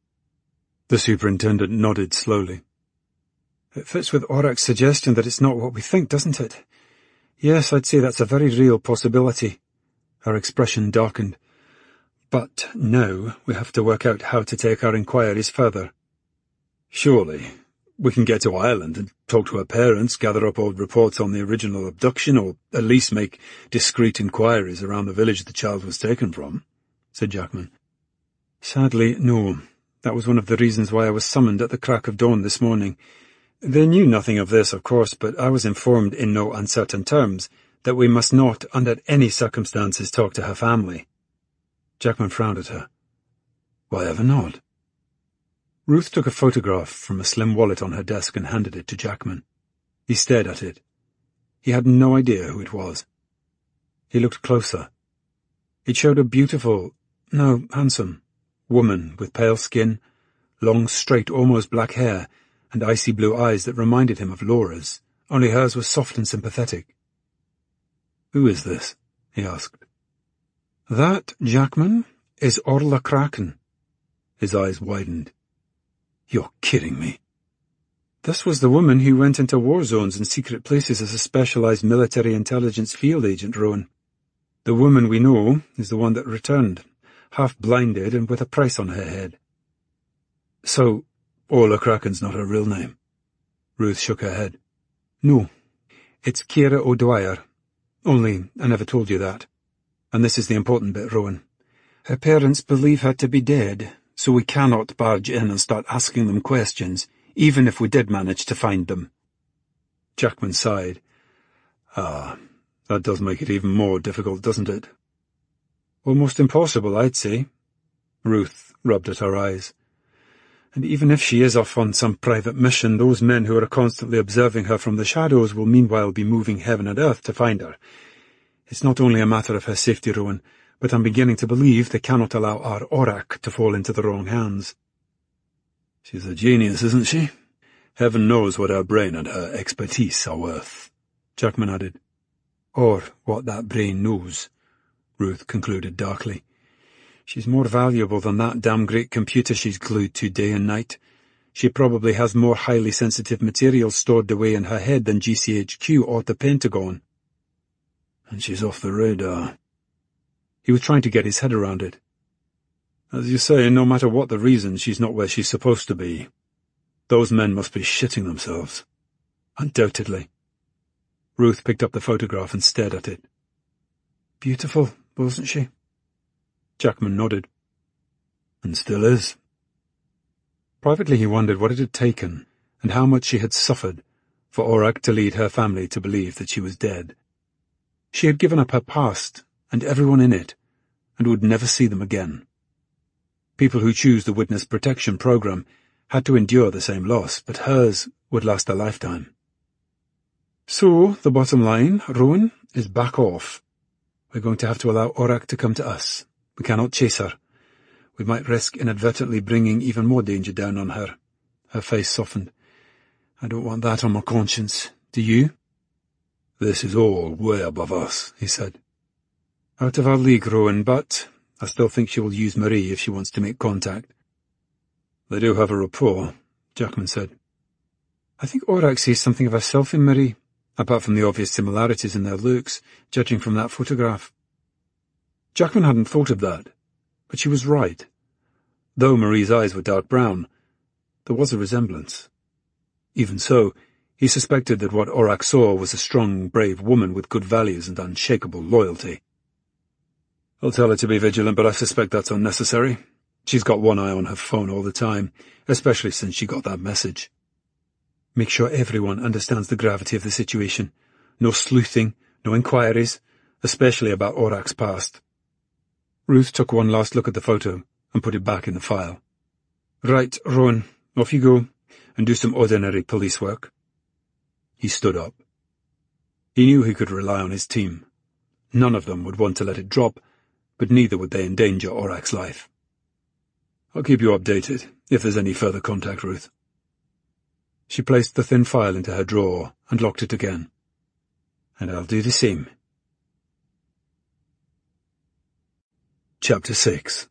The superintendent nodded slowly. "It fits with Orak's suggestion that it's not what we think, doesn't it? Yes, I'd say that's a very real possibility." Her expression darkened. "But now we have to work out how to take our inquiries further." "Surely. We can get to Ireland and talk to her parents, gather up old reports on the original abduction, or at least make discreet inquiries around the village the child was taken from," said Jackman. "Sadly, no. That was one of the reasons why I was summoned at the crack of dawn this morning. They knew nothing of this, of course, but I was informed in no uncertain terms that we must not, under any circumstances, talk to her family." Jackman frowned at her. "Why ever not?" Ruth took a photograph from a slim wallet on her desk and handed it to Jackman. He stared at it. He had no idea who it was. He looked closer. It showed a beautiful, no, handsome, woman with pale skin, long, straight, almost black hair, and icy blue eyes that reminded him of Laura's, only hers was soft and sympathetic. "Who is this?" he asked. "That, Jackman, is Orla Kraken." His eyes widened. "You're kidding me." "This was the woman who went into war zones and secret places as a specialized military intelligence field agent, Rowan. The woman we know is the one that returned, half-blinded and with a price on her head. So, Orla Kraken's not her real name? Ruth shook her head. No, it's Ciara O'Dwyer. Only, I never told you that. And this is the important bit, Rowan. Her parents believe her to be dead, so we cannot barge in and start asking them questions, even if we did manage to find them. Jackman sighed. Ah, that does make it even more difficult, doesn't it? Almost impossible, I'd say. Ruth rubbed at her eyes. And even if she is off on some private mission, those men who are constantly observing her from the shadows will meanwhile be moving heaven and earth to find her. It's not only a matter of her safety, Rowan, but I'm beginning to believe they cannot allow our Orach to fall into the wrong hands. She's a genius, isn't she? Heaven knows what her brain and her expertise are worth, Jackman added. Or what that brain knows, Ruth concluded darkly. She's more valuable than that damn great computer she's glued to day and night. She probably has more highly sensitive material stored away in her head than G C H Q or the Pentagon. And she's off the radar. He was trying to get his head around it. As you say, no matter what the reason, she's not where she's supposed to be. Those men must be shitting themselves. Undoubtedly. Ruth picked up the photograph and stared at it. Beautiful, wasn't she? Jackman nodded. And still is. Privately he wondered what it had taken, and how much she had suffered, for Orach to lead her family to believe that she was dead. She had given up her past, and everyone in it, and would never see them again. People who choose the Witness Protection Program had to endure the same loss, but hers would last a lifetime. So, the bottom line, Rowan, is back off. We're going to have to allow Orach to come to us. We cannot chase her. We might risk inadvertently bringing even more danger down on her. Her face softened. I don't want that on my conscience. Do you? This is all way above us, he said. Out of our league, Rowan, but I still think she will use Marie if she wants to make contact. They do have a rapport, Jackman said. I think Orach sees something of herself in Marie, apart from the obvious similarities in their looks, judging from that photograph. Jackman hadn't thought of that, but she was right. Though Marie's eyes were dark brown, there was a resemblance. Even so, he suspected that what Orach saw was a strong, brave woman with good values and unshakable loyalty. I'll tell her to be vigilant, but I suspect that's unnecessary. She's got one eye on her phone all the time, especially since she got that message. Make sure everyone understands the gravity of the situation. No sleuthing, no inquiries, especially about Orach's past. Ruth took one last look at the photo and put it back in the file. Right, Rowan, off you go, and do some ordinary police work. He stood up. He knew he could rely on his team. None of them would want to let it drop, but neither would they endanger Orach's life. I'll keep you updated, if there's any further contact, Ruth. She placed the thin file into her drawer and locked it again. And I'll do the same. Chapter six.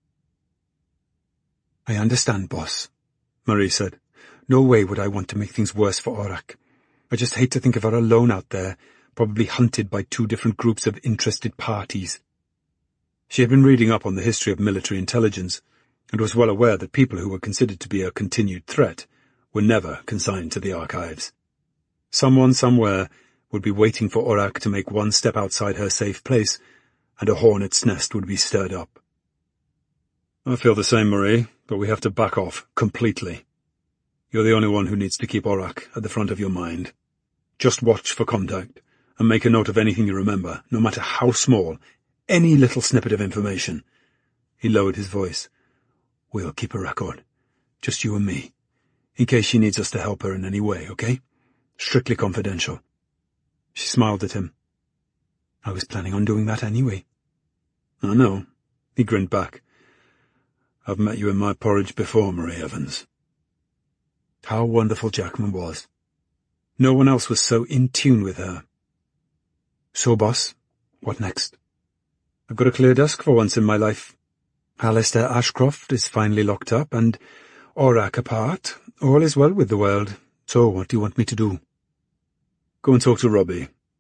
I understand, boss, Marie said. No way would I want to make things worse for Orach. I just hate to think of her alone out there, probably hunted by two different groups of interested parties. She had been reading up on the history of military intelligence, and was well aware that people who were considered to be a continued threat were never consigned to the archives. Someone somewhere would be waiting for Orach to make one step outside her safe place, and a hornet's nest would be stirred up. I feel the same, Marie, but we have to back off completely. You're the only one who needs to keep Orach at the front of your mind. Just watch for contact, and make a note of anything you remember, no matter how small, any little snippet of information. He lowered his voice. We'll keep a record. Just you and me. In case she needs us to help her in any way, okay? Strictly confidential. She smiled at him. I was planning on doing that anyway. I know. He grinned back. I've met you in my porridge before, Marie Evans. How wonderful Jackman was. No one else was so in tune with her. So, boss, what next? I've got a clear desk for once in my life. Alistair Ashcroft is finally locked up, and Orach apart. All is well with the world. So what do you want me to do? Go and talk to Robbie.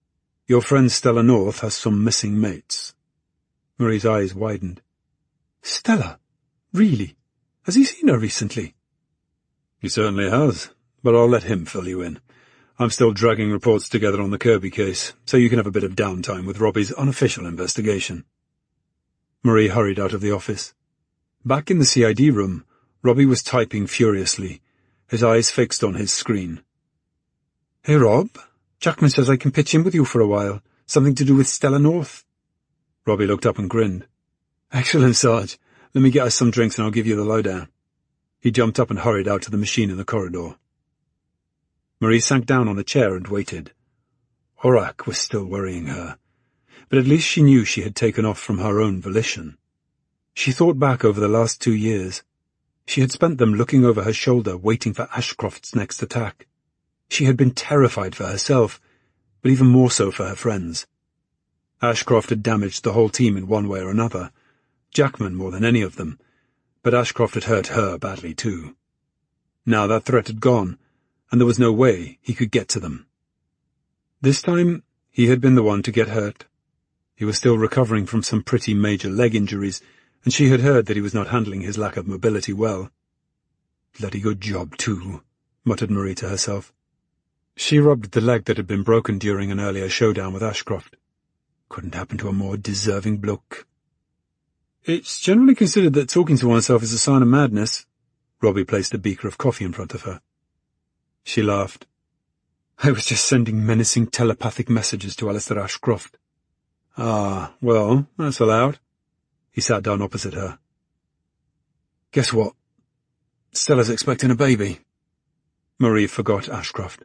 Your friend Stella North has some missing mates. Marie's eyes widened. Stella? Really? Has he seen her recently? He certainly has, but I'll let him fill you in. I'm still dragging reports together on the Kirby case, so you can have a bit of downtime with Robbie's unofficial investigation. Marie hurried out of the office. Back in the C I D room, Robbie was typing furiously, his eyes fixed on his screen. Hey, Rob. Jackman says I can pitch in with you for a while. Something to do with Stella North. Robbie looked up and grinned. Excellent, Sarge. Let me get us some drinks and I'll give you the lowdown. He jumped up and hurried out to the machine in the corridor. Marie sank down on a chair and waited. Horak was still worrying her, but at least she knew she had taken off from her own volition. She thought back over the last two years. She had spent them looking over her shoulder, waiting for Ashcroft's next attack. She had been terrified for herself, but even more so for her friends. Ashcroft had damaged the whole team in one way or another, Jackman more than any of them, but Ashcroft had hurt her badly too. Now that threat had gone, and there was no way he could get to them. This time, he had been the one to get hurt. He was still recovering from some pretty major leg injuries, and she had heard that he was not handling his lack of mobility well. Bloody good job, too, muttered Marie to herself. She rubbed the leg that had been broken during an earlier showdown with Ashcroft. Couldn't happen to a more deserving bloke. It's generally considered that talking to oneself is a sign of madness. Robbie placed a beaker of coffee in front of her. She laughed. I was just sending menacing telepathic messages to Alistair Ashcroft. Ah, well, that's allowed. He sat down opposite her. Guess what? Stella's expecting a baby. Marie forgot Ashcroft.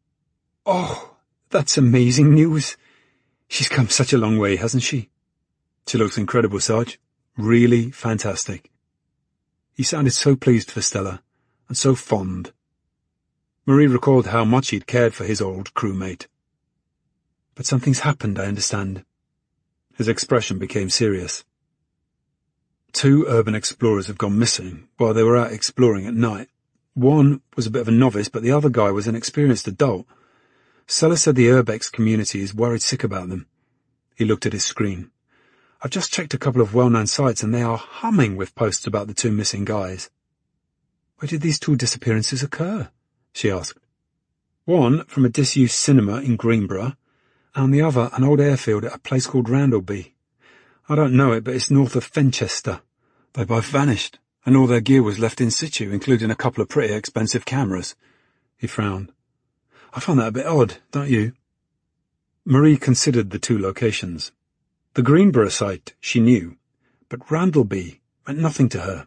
Oh, that's amazing news. She's come such a long way, hasn't she? She looks incredible, Sarge. Really fantastic. He sounded so pleased for Stella, and so fond. Marie recalled how much he'd cared for his old crewmate. But something's happened, I understand. His expression became serious. Two urban explorers have gone missing while they were out exploring at night. One was a bit of a novice, but the other guy was an experienced adult. Stella said the Urbex community is worried sick about them. He looked at his screen. I've just checked a couple of well-known sites and they are humming with posts about the two missing guys. Where did these two disappearances occur? She asked. One from a disused cinema in Greenborough, and the other an old airfield at a place called Randleby. I don't know it, but it's north of Fenchester. They both vanished, and all their gear was left in situ, including a couple of pretty expensive cameras. He frowned. I find that a bit odd, don't you? Marie considered the two locations. The Greenborough site she knew, but Randleby meant nothing to her.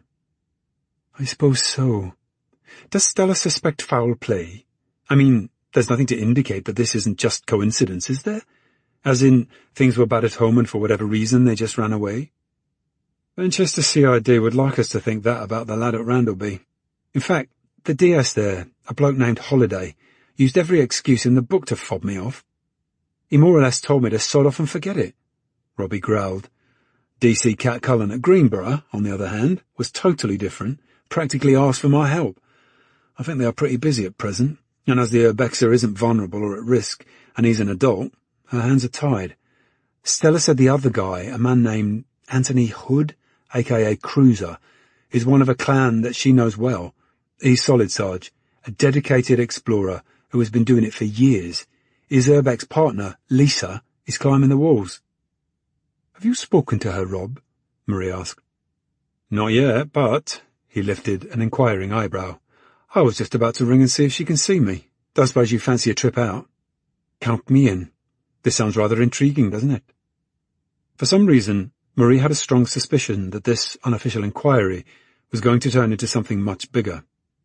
I suppose so. Does Stella suspect foul play? I mean, there's nothing to indicate that this isn't just coincidence, is there? As in, things were bad at home and for whatever reason they just ran away? Manchester C I D would like us to think that about the lad at Randleby. In fact, the D S there, a bloke named Holiday, used every excuse in the book to fob me off. He more or less told me to sod off and forget it. Robbie growled. D C Cat Cullen at Greenborough, on the other hand, was totally different, practically asked for my help. I think they are pretty busy at present, and as the Urbexer isn't vulnerable or at risk, and he's an adult, her hands are tied. Stella said the other guy, a man named Anthony Hood, aka Cruiser, is one of a clan that she knows well. He's solid, Sarge, a dedicated explorer who has been doing it for years. His Urbex partner, Lisa, is climbing the walls. Have you spoken to her, Rob? Marie asked. Not yet, but... He lifted an inquiring eyebrow. I was just about to ring and see if she can see me. Don't suppose you fancy a trip out? Count me in. This sounds rather intriguing, doesn't it? For some reason, Marie had a strong suspicion that this unofficial inquiry was going to turn into something much bigger.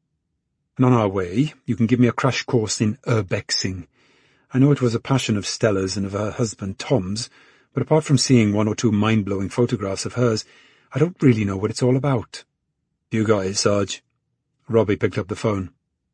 And on our way, you can give me a crash course in urbexing. I know it was a passion of Stella's and of her husband Tom's, but apart from seeing one or two mind-blowing photographs of hers, I don't really know what it's all about. You got it, Sarge. Robbie picked up the phone.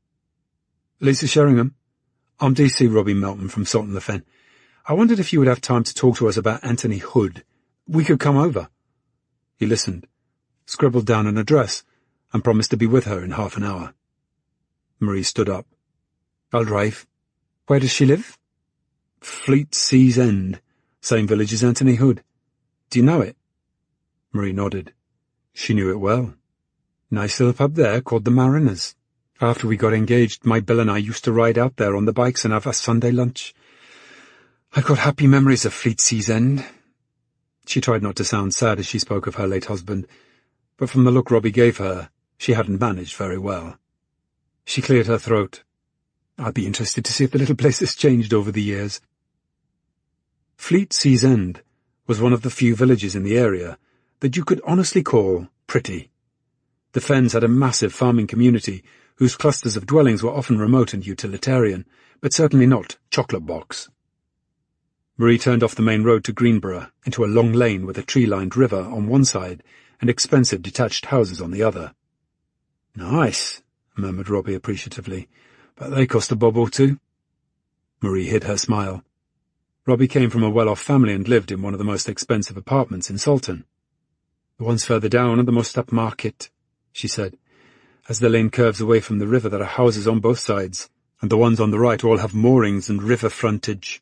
Lisa Sheringham? I'm D C Robbie Melton from Salton-le-Fen. I wondered if you would have time to talk to us about Anthony Hood. We could come over. He listened, scribbled down an address, and promised to be with her in half an hour. Marie stood up. I'll drive. Where does she live? Fleet Sea's End. Same village as Anthony Hood. Do you know it? Marie nodded. She knew it well. Nice little pub there called the Mariners. After we got engaged, my Bill and I used to ride out there on the bikes and have a Sunday lunch. I've got happy memories of Fleet Sea's End. She tried not to sound sad as she spoke of her late husband, but from the look Robbie gave her, she hadn't managed very well. She cleared her throat. I'd be interested to see if the little place has changed over the years. Fleet Sea's End was one of the few villages in the area that you could honestly call pretty. The Fens had a massive farming community whose clusters of dwellings were often remote and utilitarian, but certainly not chocolate box. Marie turned off the main road to Greenborough, into a long lane with a tree-lined river on one side and expensive detached houses on the other. Nice, murmured Robbie appreciatively, but they cost a bob or two. Marie hid her smile. Robbie came from a well-off family and lived in one of the most expensive apartments in Salton. The ones further down are the most upmarket, she said. As the lane curves away from the river, there are houses on both sides, and the ones on the right all have moorings and river frontage.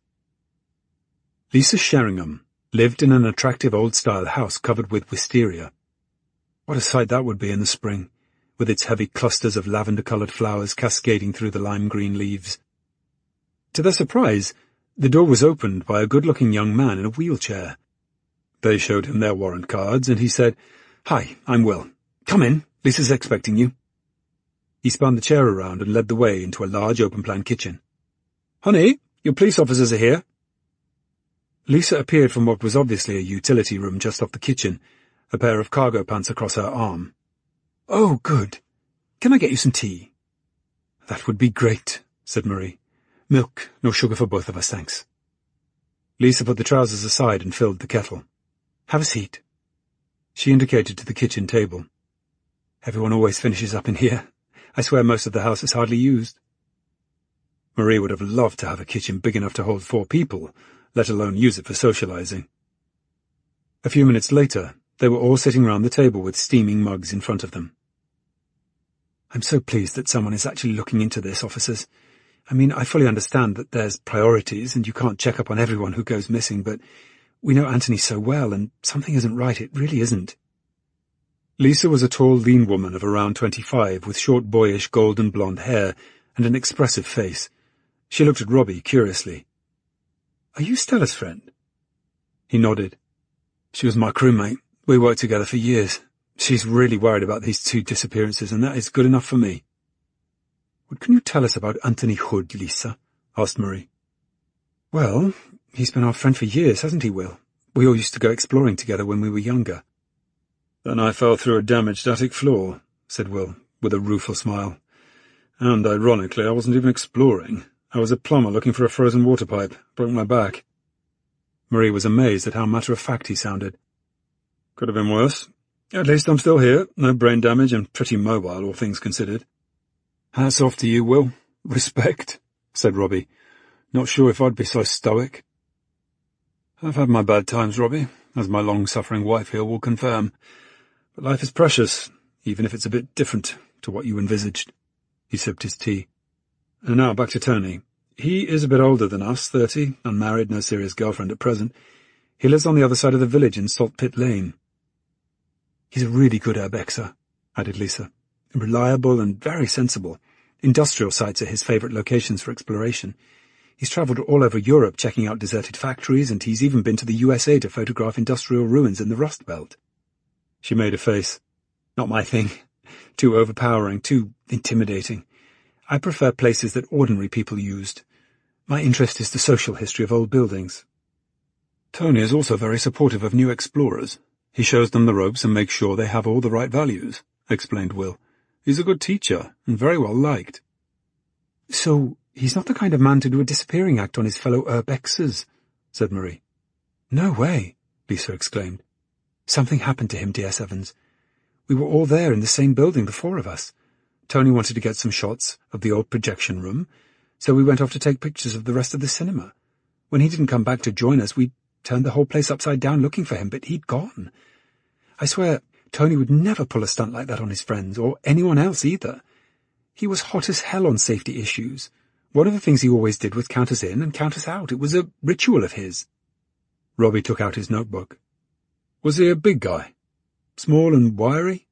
Lisa Sheringham lived in an attractive old-style house covered with wisteria. What a sight that would be in the spring, with its heavy clusters of lavender-coloured flowers cascading through the lime-green leaves. To their surprise, the door was opened by a good-looking young man in a wheelchair. They showed him their warrant cards, and he said, "Hi, I'm Will. Come in, Lisa's expecting you." He spun the chair around and led the way into a large open-plan kitchen. "Honey, your police officers are here." Lisa appeared from what was obviously a utility room just off the kitchen, a pair of cargo pants across her arm. "Oh, good. Can I get you some tea?" "That would be great," said Marie. "Milk, no sugar for both of us, thanks." Lisa put the trousers aside and filled the kettle. "Have a seat." She indicated to the kitchen table. "Everyone always finishes up in here. I swear most of the house is hardly used." Marie would have loved to have a kitchen big enough to hold four people, let alone use it for socializing. A few minutes later, they were all sitting round the table with steaming mugs in front of them. "I'm so pleased that someone is actually looking into this, officers. I mean, I fully understand that there's priorities and you can't check up on everyone who goes missing, but we know Anthony so well and something isn't right, it really isn't." Lisa was a tall, lean woman of around twenty-five, with short, boyish, golden blonde hair and an expressive face. She looked at Robbie curiously. "Are you Stella's friend?" He nodded. "She was my crewmate. We worked together for years. She's really worried about these two disappearances, and that is good enough for me." "What can you tell us about Anthony Hood, Lisa?" asked Marie. "Well, he's been our friend for years, hasn't he, Will? We all used to go exploring together when we were younger." "Then I fell through a damaged attic floor," said Will, with a rueful smile. "And, ironically, I wasn't even exploring. I was a plumber looking for a frozen water pipe. Broke my back." Marie was amazed at how matter-of-fact he sounded. "Could have been worse. At least I'm still here, no brain damage, and pretty mobile, all things considered." "Hats off to you, Will. Respect," said Robbie. "Not sure if I'd be so stoic." "I've had my bad times, Robbie, as my long-suffering wife here will confirm. But life is precious, even if it's a bit different to what you envisaged." He sipped his tea. "And now back to Tony. He is a bit older than us, thirty, unmarried, no serious girlfriend at present. He lives on the other side of the village in Salt Pit Lane." "He's a really good urbexer," added Lisa. "Reliable and very sensible. Industrial sites are his favourite locations for exploration. He's travelled all over Europe checking out deserted factories, and he's even been to the U S A to photograph industrial ruins in the Rust Belt." She made a face. "Not my thing. Too overpowering, too intimidating. I prefer places that ordinary people used. My interest is the social history of old buildings." "Tony is also very supportive of new explorers. He shows them the ropes and makes sure they have all the right values," explained Will. "He's a good teacher, and very well liked." "So he's not the kind of man to do a disappearing act on his fellow urbexers," said Marie. "No way," Lisa exclaimed. "Something happened to him, D S Evans. We were all there in the same building, the four of us. Tony wanted to get some shots of the old projection room, so we went off to take pictures of the rest of the cinema. When he didn't come back to join us, we turned the whole place upside down looking for him, but he'd gone. I swear, Tony would never pull a stunt like that on his friends, or anyone else either. He was hot as hell on safety issues. One of the things he always did was count us in and count us out. It was a ritual of his. Robbie took out his notebook. Was he a big guy? Small and wiry?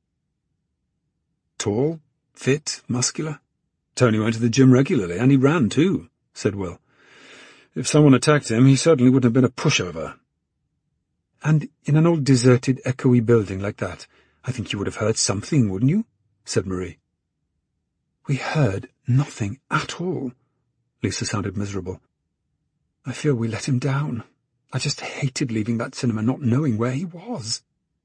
Tall, fit, muscular. Tony went to the gym regularly, and he ran too, said Will. If someone attacked him, he certainly wouldn't have been a pushover. And in an old deserted, echoey building like that, I think you would have heard something, wouldn't you? Said Marie. We heard nothing at all. Lisa sounded miserable. I feel we let him down. I just hated leaving that cinema not knowing where he was.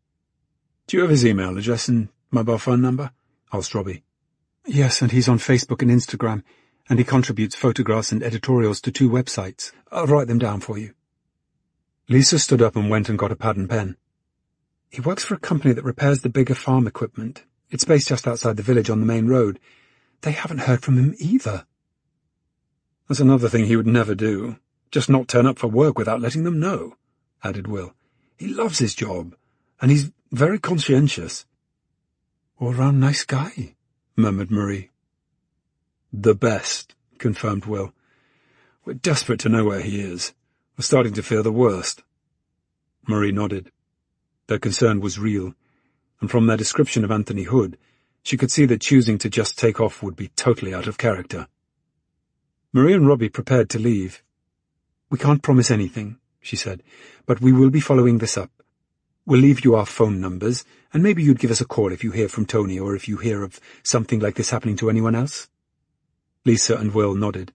Do you have his email address and mobile phone number? Asked Robbie. Yes, and he's on Facebook and Instagram, and he contributes photographs and editorials to two websites. I'll write them down for you. Lisa stood up and went and got a pad and pen. He works for a company that repairs the bigger farm equipment. It's based just outside the village on the main road. They haven't heard from him either. That's another thing he would never do. Just not turn up for work without letting them know, added Will. He loves his job, and he's very conscientious. All-round nice guy, murmured Marie. The best, confirmed Will. We're desperate to know where he is. We're starting to fear the worst. Marie nodded. Their concern was real, and from their description of Anthony Hood, she could see that choosing to just take off would be totally out of character. Marie and Robbie prepared to leave. We can't promise anything, she said, but we will be following this up. We'll leave you our phone numbers, and maybe you'd give us a call if you hear from Tony or if you hear of something like this happening to anyone else. Lisa and Will nodded.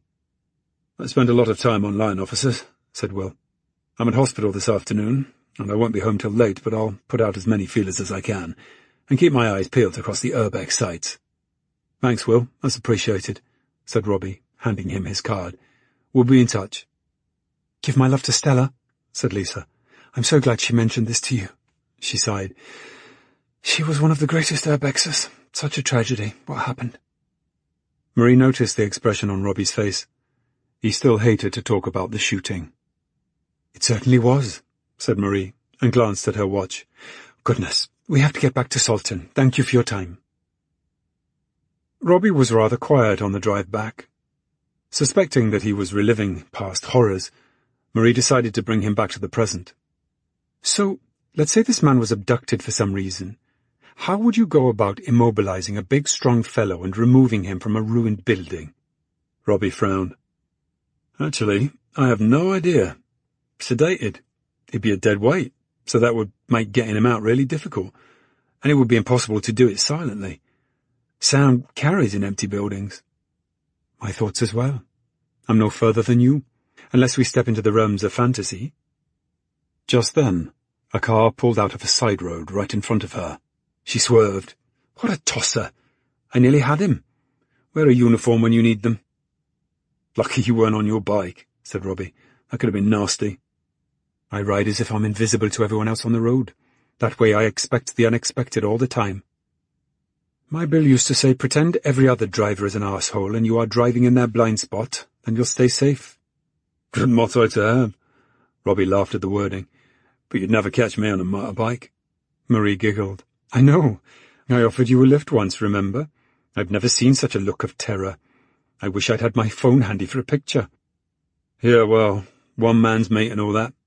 I spent a lot of time online, officers, said Will. I'm at hospital this afternoon, and I won't be home till late, but I'll put out as many feelers as I can, and keep my eyes peeled across the Urbex sites. Thanks, Will. That's appreciated, said Robbie, handing him his card. We'll be in touch. Give my love to Stella, said Lisa. I'm so glad she mentioned this to you. She sighed. She was one of the greatest Urbexers. Such a tragedy. What happened? Marie noticed the expression on Robbie's face. He still hated to talk about the shooting. It certainly was, said Marie, and glanced at her watch. Goodness, we have to get back to Salton. Thank you for your time. Robbie was rather quiet on the drive back. Suspecting that he was reliving past horrors, Marie decided to bring him back to the present. So, let's say this man was abducted for some reason. How would you go about immobilizing a big, strong fellow and removing him from a ruined building? Robbie frowned. Actually, I have no idea. Sedated. He'd be a dead weight, so that would make getting him out really difficult, and it would be impossible to do it silently. Sound carries in empty buildings. My thoughts as well. I'm no further than you, unless we step into the realms of fantasy. Just then, a car pulled out of a side road right in front of her. She swerved. What a tosser! I nearly had him. Wear a uniform when you need them. Lucky you weren't on your bike, said Robbie. That could have been nasty. I ride as if I'm invisible to everyone else on the road. That way I expect the unexpected all the time. My Bill used to say, pretend every other driver is an arsehole and you are driving in their blind spot, then you'll stay safe. Good motto to have. Robbie laughed at the wording. But you'd never catch me on a motorbike. Marie giggled. I know. I offered you a lift once, remember? I've never seen such a look of terror. I wish I'd had my phone handy for a picture. Yeah, well, one man's mate and all that.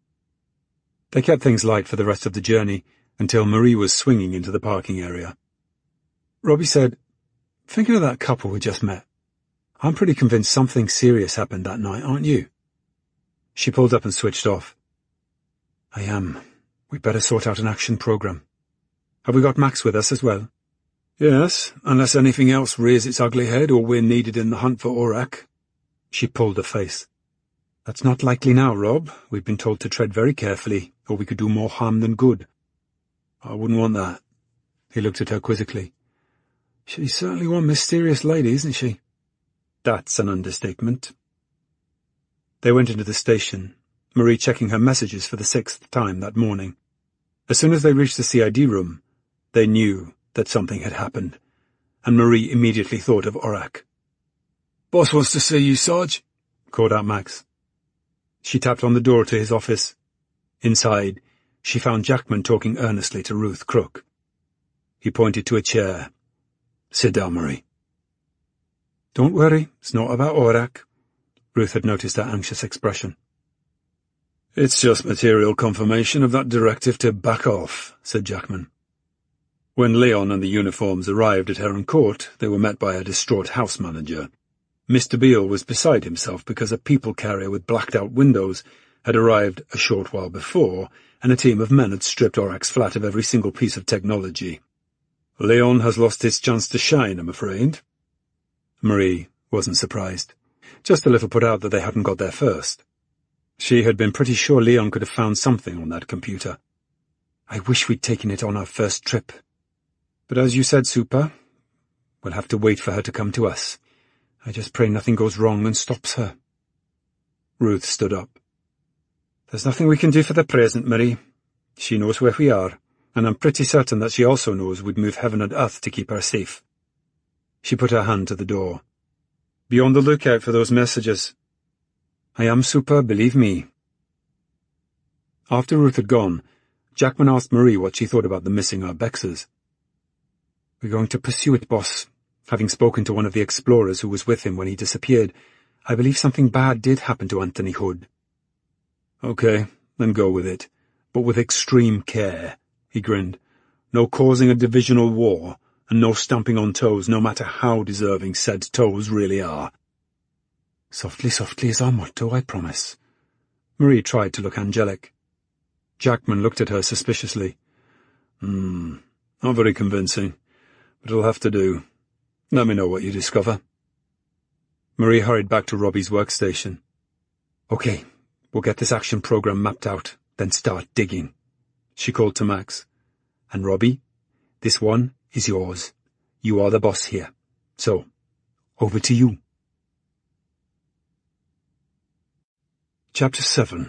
They kept things light for the rest of the journey, until Marie was swinging into the parking area. Robbie said, thinking of that couple we just met, I'm pretty convinced something serious happened that night, aren't you? She pulled up and switched off. I am. We'd better sort out an action program. Have we got Max with us as well? Yes, unless anything else rears its ugly head or we're needed in the hunt for Orac. She pulled a face. That's not likely now, Rob. We've been told to tread very carefully, or we could do more harm than good. I wouldn't want that. He looked at her quizzically. She's certainly one mysterious lady, isn't she? That's an understatement. They went into the station, Marie checking her messages for the sixth time that morning. As soon as they reached the C I D room, they knew that something had happened, and Marie immediately thought of Orac. Boss wants to see you, Sarge, called out Max. She tapped on the door to his office. Inside, she found Jackman talking earnestly to Ruth Crook. He pointed to a chair. Sit down, Marie. Don't worry, it's not about Aurak. Ruth had noticed her anxious expression. It's just material confirmation of that directive to back off, said Jackman. When Leon and the uniforms arrived at Heron Court, they were met by a distraught house manager. Mister Beale was beside himself because a people carrier with blacked-out windows had arrived a short while before, and a team of men had stripped Aurak's flat of every single piece of technology. Leon has lost his chance to shine, I'm afraid. Marie wasn't surprised, just a little put out that they hadn't got there first. She had been pretty sure Leon could have found something on that computer. I wish we'd taken it on our first trip. But as you said, Super, we'll have to wait for her to come to us. I just pray nothing goes wrong and stops her. Ruth stood up. There's nothing we can do for the present, Marie. She knows where we are, and I'm pretty certain that she also knows we'd move heaven and earth to keep her safe. She put her hand to the door. Be on the lookout for those messages. I am, Super, believe me. After Ruth had gone, Jackman asked Marie what she thought about the missing Urbexes. We're going to pursue it, boss. Having spoken to one of the explorers who was with him when he disappeared, I believe something bad did happen to Anthony Hood. Okay, then go with it, but with extreme care, he grinned. No causing a divisional war, and no stamping on toes, no matter how deserving said toes really are. Softly, softly is our motto, I promise. Marie tried to look angelic. Jackman looked at her suspiciously. Hmm, not very convincing, but it'll have to do. Let me know what you discover. Marie hurried back to Robbie's workstation. Okay, we'll get this action program mapped out, then start digging. She called to Max. And Robbie, this one is yours. You are the boss here. So, over to you. Chapter seven.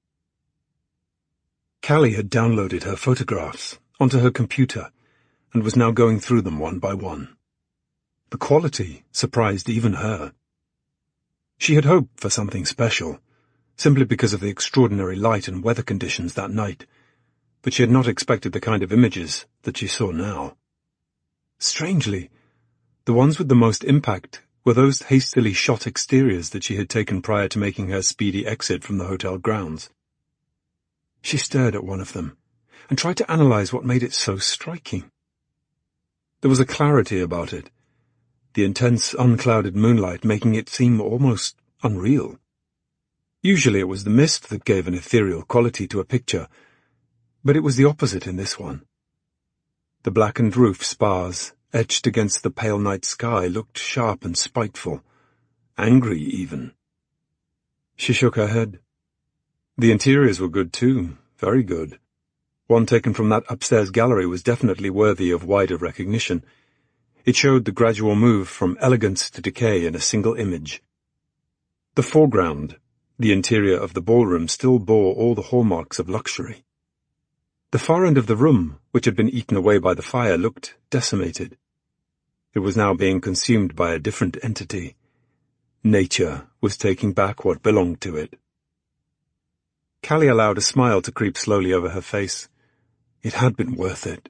Callie had downloaded her photographs onto her computer and was now going through them one by one. The quality surprised even her. She had hoped for something special, simply because of the extraordinary light and weather conditions that night, but she had not expected the kind of images that she saw now. Strangely, the ones with the most impact were those hastily shot exteriors that she had taken prior to making her speedy exit from the hotel grounds. She stared at one of them and tried to analyze what made it so striking. There was a clarity about it, the intense, unclouded moonlight making it seem almost unreal. Usually it was the mist that gave an ethereal quality to a picture, but it was the opposite in this one. The blackened roof spars, etched against the pale night sky, looked sharp and spiteful, angry even. She shook her head. The interiors were good too, very good. One taken from that upstairs gallery was definitely worthy of wider recognition. It showed the gradual move from elegance to decay in a single image. The foreground, the interior of the ballroom, still bore all the hallmarks of luxury. The far end of the room, which had been eaten away by the fire, looked decimated. It was now being consumed by a different entity. Nature was taking back what belonged to it. Callie allowed a smile to creep slowly over her face. It had been worth it.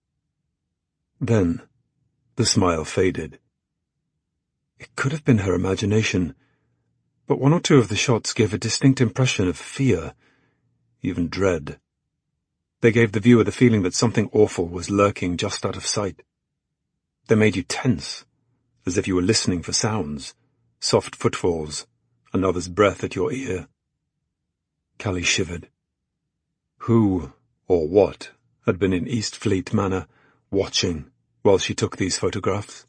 Then, the smile faded. It could have been her imagination, but one or two of the shots gave a distinct impression of fear, even dread. They gave the viewer the feeling that something awful was lurking just out of sight. They made you tense, as if you were listening for sounds, soft footfalls, another's breath at your ear. Callie shivered. Who, or what, had been in East Fleet Manor, watching while she took these photographs?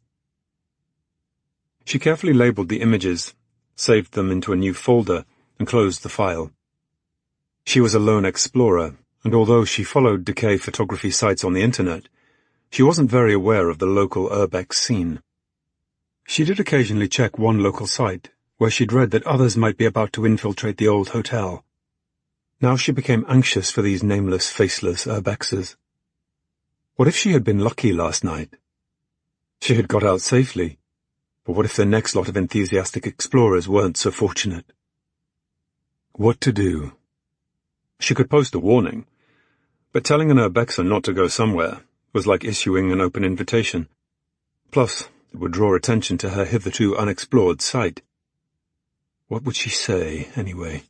She carefully labelled the images, saved them into a new folder, and closed the file. She was a lone explorer, and although she followed decay photography sites on the internet, she wasn't very aware of the local urbex scene. She did occasionally check one local site, where she'd read that others might be about to infiltrate the old hotel. Now she became anxious for these nameless, faceless urbexes. What if she had been lucky last night? She had got out safely, but what if the next lot of enthusiastic explorers weren't so fortunate? What to do? She could post a warning, but telling an urbexer not to go somewhere was like issuing an open invitation. Plus, It would draw attention to her hitherto unexplored site. What would she say, anyway?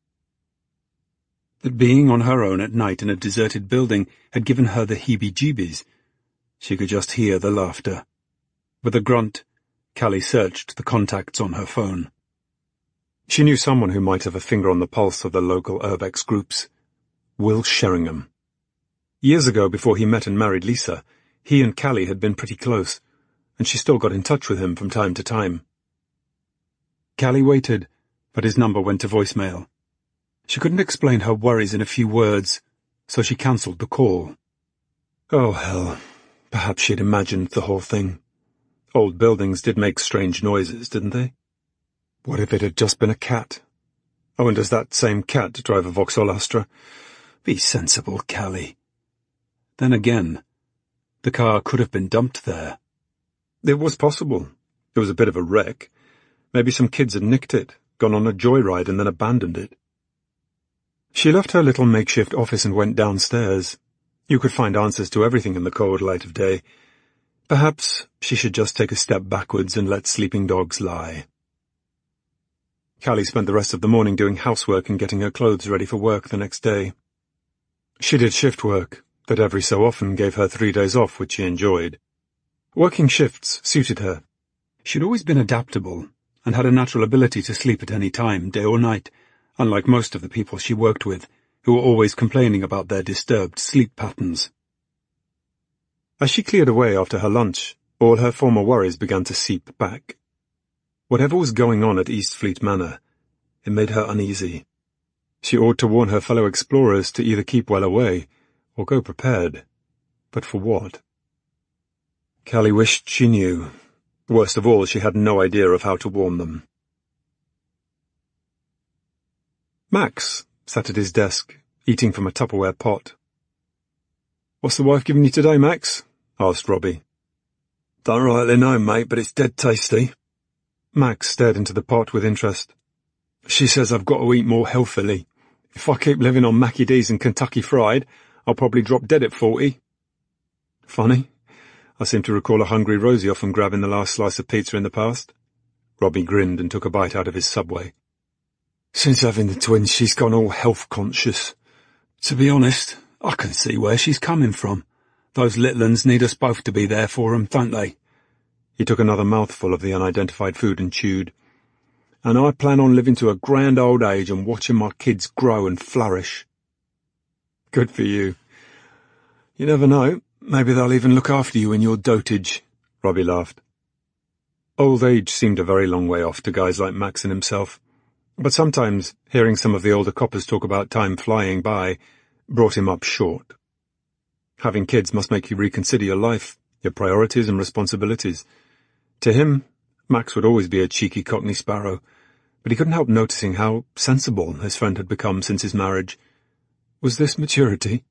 That being on her own at night in a deserted building had given her the heebie-jeebies. She could just hear the laughter. With a grunt, Callie searched the contacts on her phone. She knew someone who might have a finger on the pulse of the local Urbex groups. Will Sheringham. Years ago, before he met and married Lisa, he and Callie had been pretty close, and she still got in touch with him from time to time. Callie waited, but his number went to voicemail. She couldn't explain her worries in a few words, so she cancelled the call. Oh, hell. Perhaps she'd imagined the whole thing. Old buildings did make strange noises, didn't they? What if it had just been a cat? Oh, and does that same cat drive a Vauxhall Astra? Be sensible, Callie. Then again, the car could have been dumped there. It was possible. It was a bit of a wreck. Maybe some kids had nicked it, gone on a joyride and then abandoned it. She left her little makeshift office and went downstairs. You could find answers to everything in the cold light of day. Perhaps she should just take a step backwards and let sleeping dogs lie. Callie spent the rest of the morning doing housework and getting her clothes ready for work the next day. She did shift work that every so often gave her three days off, which she enjoyed. Working shifts suited her. She'd always been adaptable and had a natural ability to sleep at any time, day or night, unlike most of the people she worked with, who were always complaining about their disturbed sleep patterns. As she cleared away after her lunch, all her former worries began to seep back. Whatever was going on at Eastfleet Manor, it made her uneasy. She ought to warn her fellow explorers to either keep well away or go prepared. But for what? Callie wished she knew. Worst of all, she had no idea of how to warn them. Max sat at his desk, eating from a Tupperware pot. "What's the wife giving you today, Max?" asked Robbie. "Don't rightly know, mate, but it's dead tasty." Max stared into the pot with interest. "She says I've got to eat more healthily. If I keep living on Mackie D's and Kentucky Fried, I'll probably drop dead at forty. Funny. I seem to recall a hungry Rosie often grabbing the last slice of pizza in the past. Robbie grinned and took a bite out of his Subway. Since having the twins, she's gone all health-conscious. To be honest, I can see where she's coming from. Those little uns need us both to be there for 'em, don't they? He took another mouthful of the unidentified food and chewed. And I plan on living to a grand old age and watching my kids grow and flourish. Good for you. You never know. Maybe they'll even look after you in your dotage, Robbie laughed. Old age seemed a very long way off to guys like Max and himself, but sometimes hearing some of the older coppers talk about time flying by brought him up short. Having kids must make you reconsider your life, your priorities and responsibilities. To him, Max would always be a cheeky Cockney sparrow, but he couldn't help noticing how sensible his friend had become since his marriage. Was this maturity?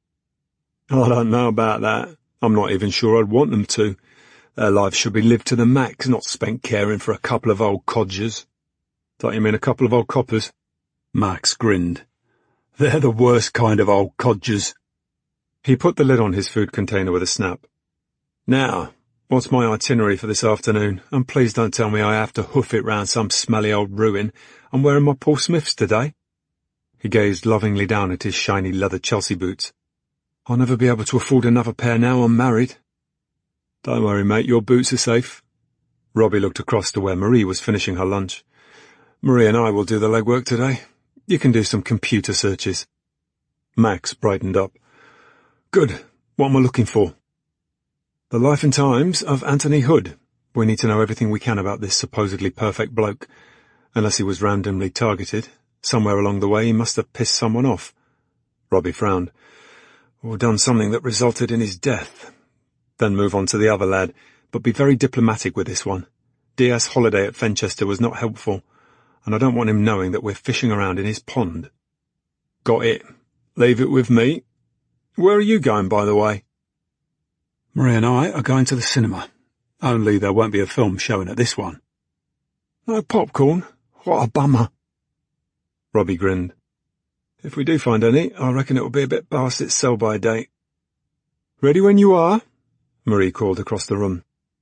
I don't know about that. I'm not even sure I'd want them to. Their lives should be lived to the max, not spent caring for a couple of old codgers. Don't you mean a couple of old coppers? Max grinned. They're the worst kind of old codgers. He put the lid on his food container with a snap. Now, what's my itinerary for this afternoon? And please don't tell me I have to hoof it round some smelly old ruin. I'm wearing my Paul Smiths today. He gazed lovingly down at his shiny leather Chelsea boots. I'll never be able to afford another pair now I'm married. Don't worry, mate, your boots are safe. Robbie looked across to where Marie was finishing her lunch. Marie and I will do the legwork today. You can do some computer searches. Max brightened up. Good. What am I looking for? The life and times of Anthony Hood. We need to know everything we can about this supposedly perfect bloke. Unless he was randomly targeted. Somewhere along the way he must have pissed someone off. Robbie frowned. Or done something that resulted in his death. Then move on to the other lad, but be very diplomatic with this one. D S holiday at Fenchester was not helpful, and I don't want him knowing that we're fishing around in his pond. Got it. Leave it with me. Where are you going, by the way? Marie and I are going to the cinema. Only there won't be a film showing at this one. No popcorn? What a bummer. Robbie grinned. If we do find any, I reckon it'll be a bit past its sell-by date. Ready when you are? Marie called across the room.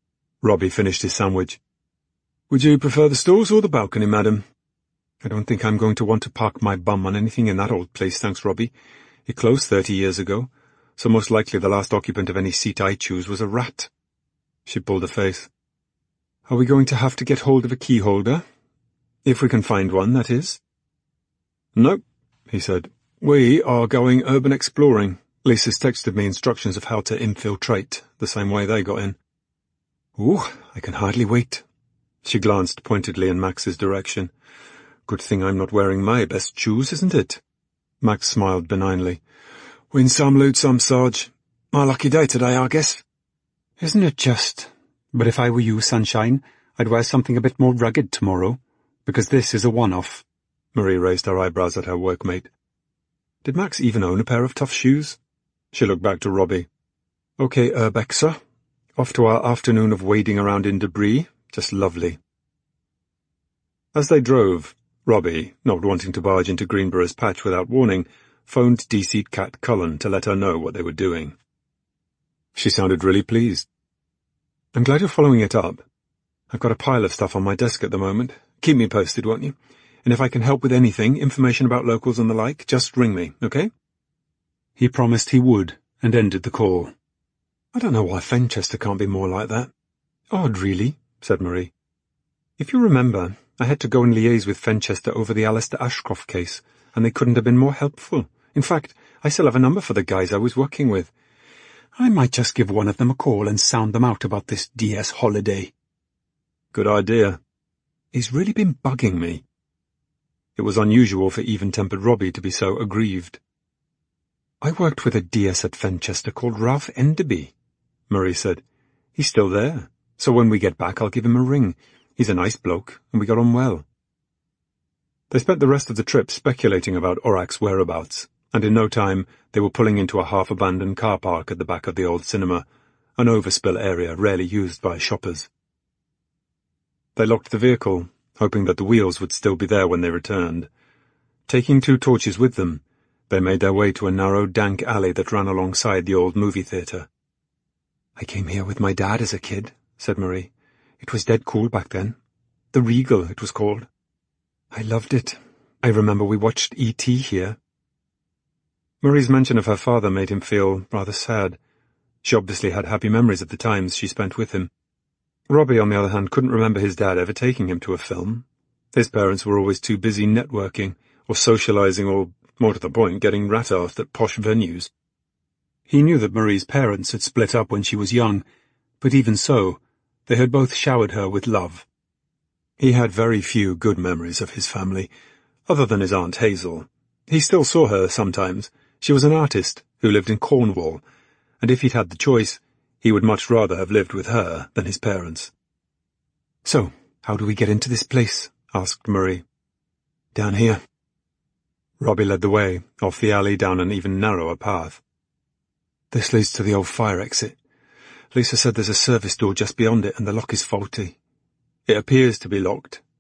Robbie finished his sandwich. "Would you prefer the stores or the balcony, madam?" "I don't think I'm going to want to park my bum on anything in that old place, thanks, Robbie. It closed thirty years ago, so most likely the last occupant of any seat I choose was a rat." She pulled a face. "Are we going to have to get hold of a key holder? If we can find one, that is." "No," he said. "We are going urban exploring. Lisa's texted me instructions of how to infiltrate, the same way they got in." "Ooh, I can hardly wait." She glanced pointedly in Max's direction. "Good thing I'm not wearing my best shoes, isn't it?" Max smiled benignly. "Win some, lose some, Sarge. My lucky day today, I guess." "Isn't it just? But if I were you, Sunshine, I'd wear something a bit more rugged tomorrow, because this is a one-off." Marie raised her eyebrows at her workmate. Did Max even own a pair of tough shoes? She looked back to Robbie. "Okay, Urbex, sir. Off to our afternoon of wading around in debris. Just lovely." As they drove, Robbie, not wanting to barge into Greenborough's patch without warning, phoned D-Seat Cat Cullen to let her know what they were doing. She sounded really pleased. "I'm glad you're following it up. I've got a pile of stuff on my desk at the moment. Keep me posted, won't you? And if I can help with anything, information about locals and the like, just ring me, okay?" He promised he would, and ended the call. "I don't know why Fenchester can't be more like that." "Odd, really," said Marie. "If you remember, I had to go and liaise with Fenchester over the Alistair Ashcroft case, and they couldn't have been more helpful. In fact, I still have a number for the guys I was working with. I might just give one of them a call and sound them out about this D S holiday." "Good idea. He's really been bugging me." It was unusual for even-tempered Robbie to be so aggrieved. "I worked with a D S at Fenchester called Ralph Enderby," Marie said. "He's still there, so when we get back I'll give him a ring. He's a nice bloke, and we got on well." They spent the rest of the trip speculating about Orac's whereabouts, and in no time they were pulling into a half-abandoned car park at the back of the old cinema, an overspill area rarely used by shoppers. They locked the vehicle, hoping that the wheels would still be there when they returned. Taking two torches with them, they made their way to a narrow, dank alley that ran alongside the old movie theatre. "I came here with my dad as a kid," said Marie. "It was dead cool back then. The Regal, it was called. I loved it. I remember we watched E T here." Marie's mention of her father made him feel rather sad. She obviously had happy memories of the times she spent with him. Robbie, on the other hand, couldn't remember his dad ever taking him to a film. His parents were always too busy networking, or socializing, or, more to the point, getting rat-assed at posh venues. He knew that Marie's parents had split up when she was young, but even so, they had both showered her with love. He had very few good memories of his family, other than his Aunt Hazel. He still saw her sometimes. She was an artist who lived in Cornwall, and if he'd had the choice, he would much rather have lived with her than his parents. "So, how do we get into this place?" asked Marie. "Down here." Robbie led the way, off the alley down an even narrower path. "This leads to the old fire exit. Lisa said there's a service door just beyond it and the lock is faulty. It appears to be locked,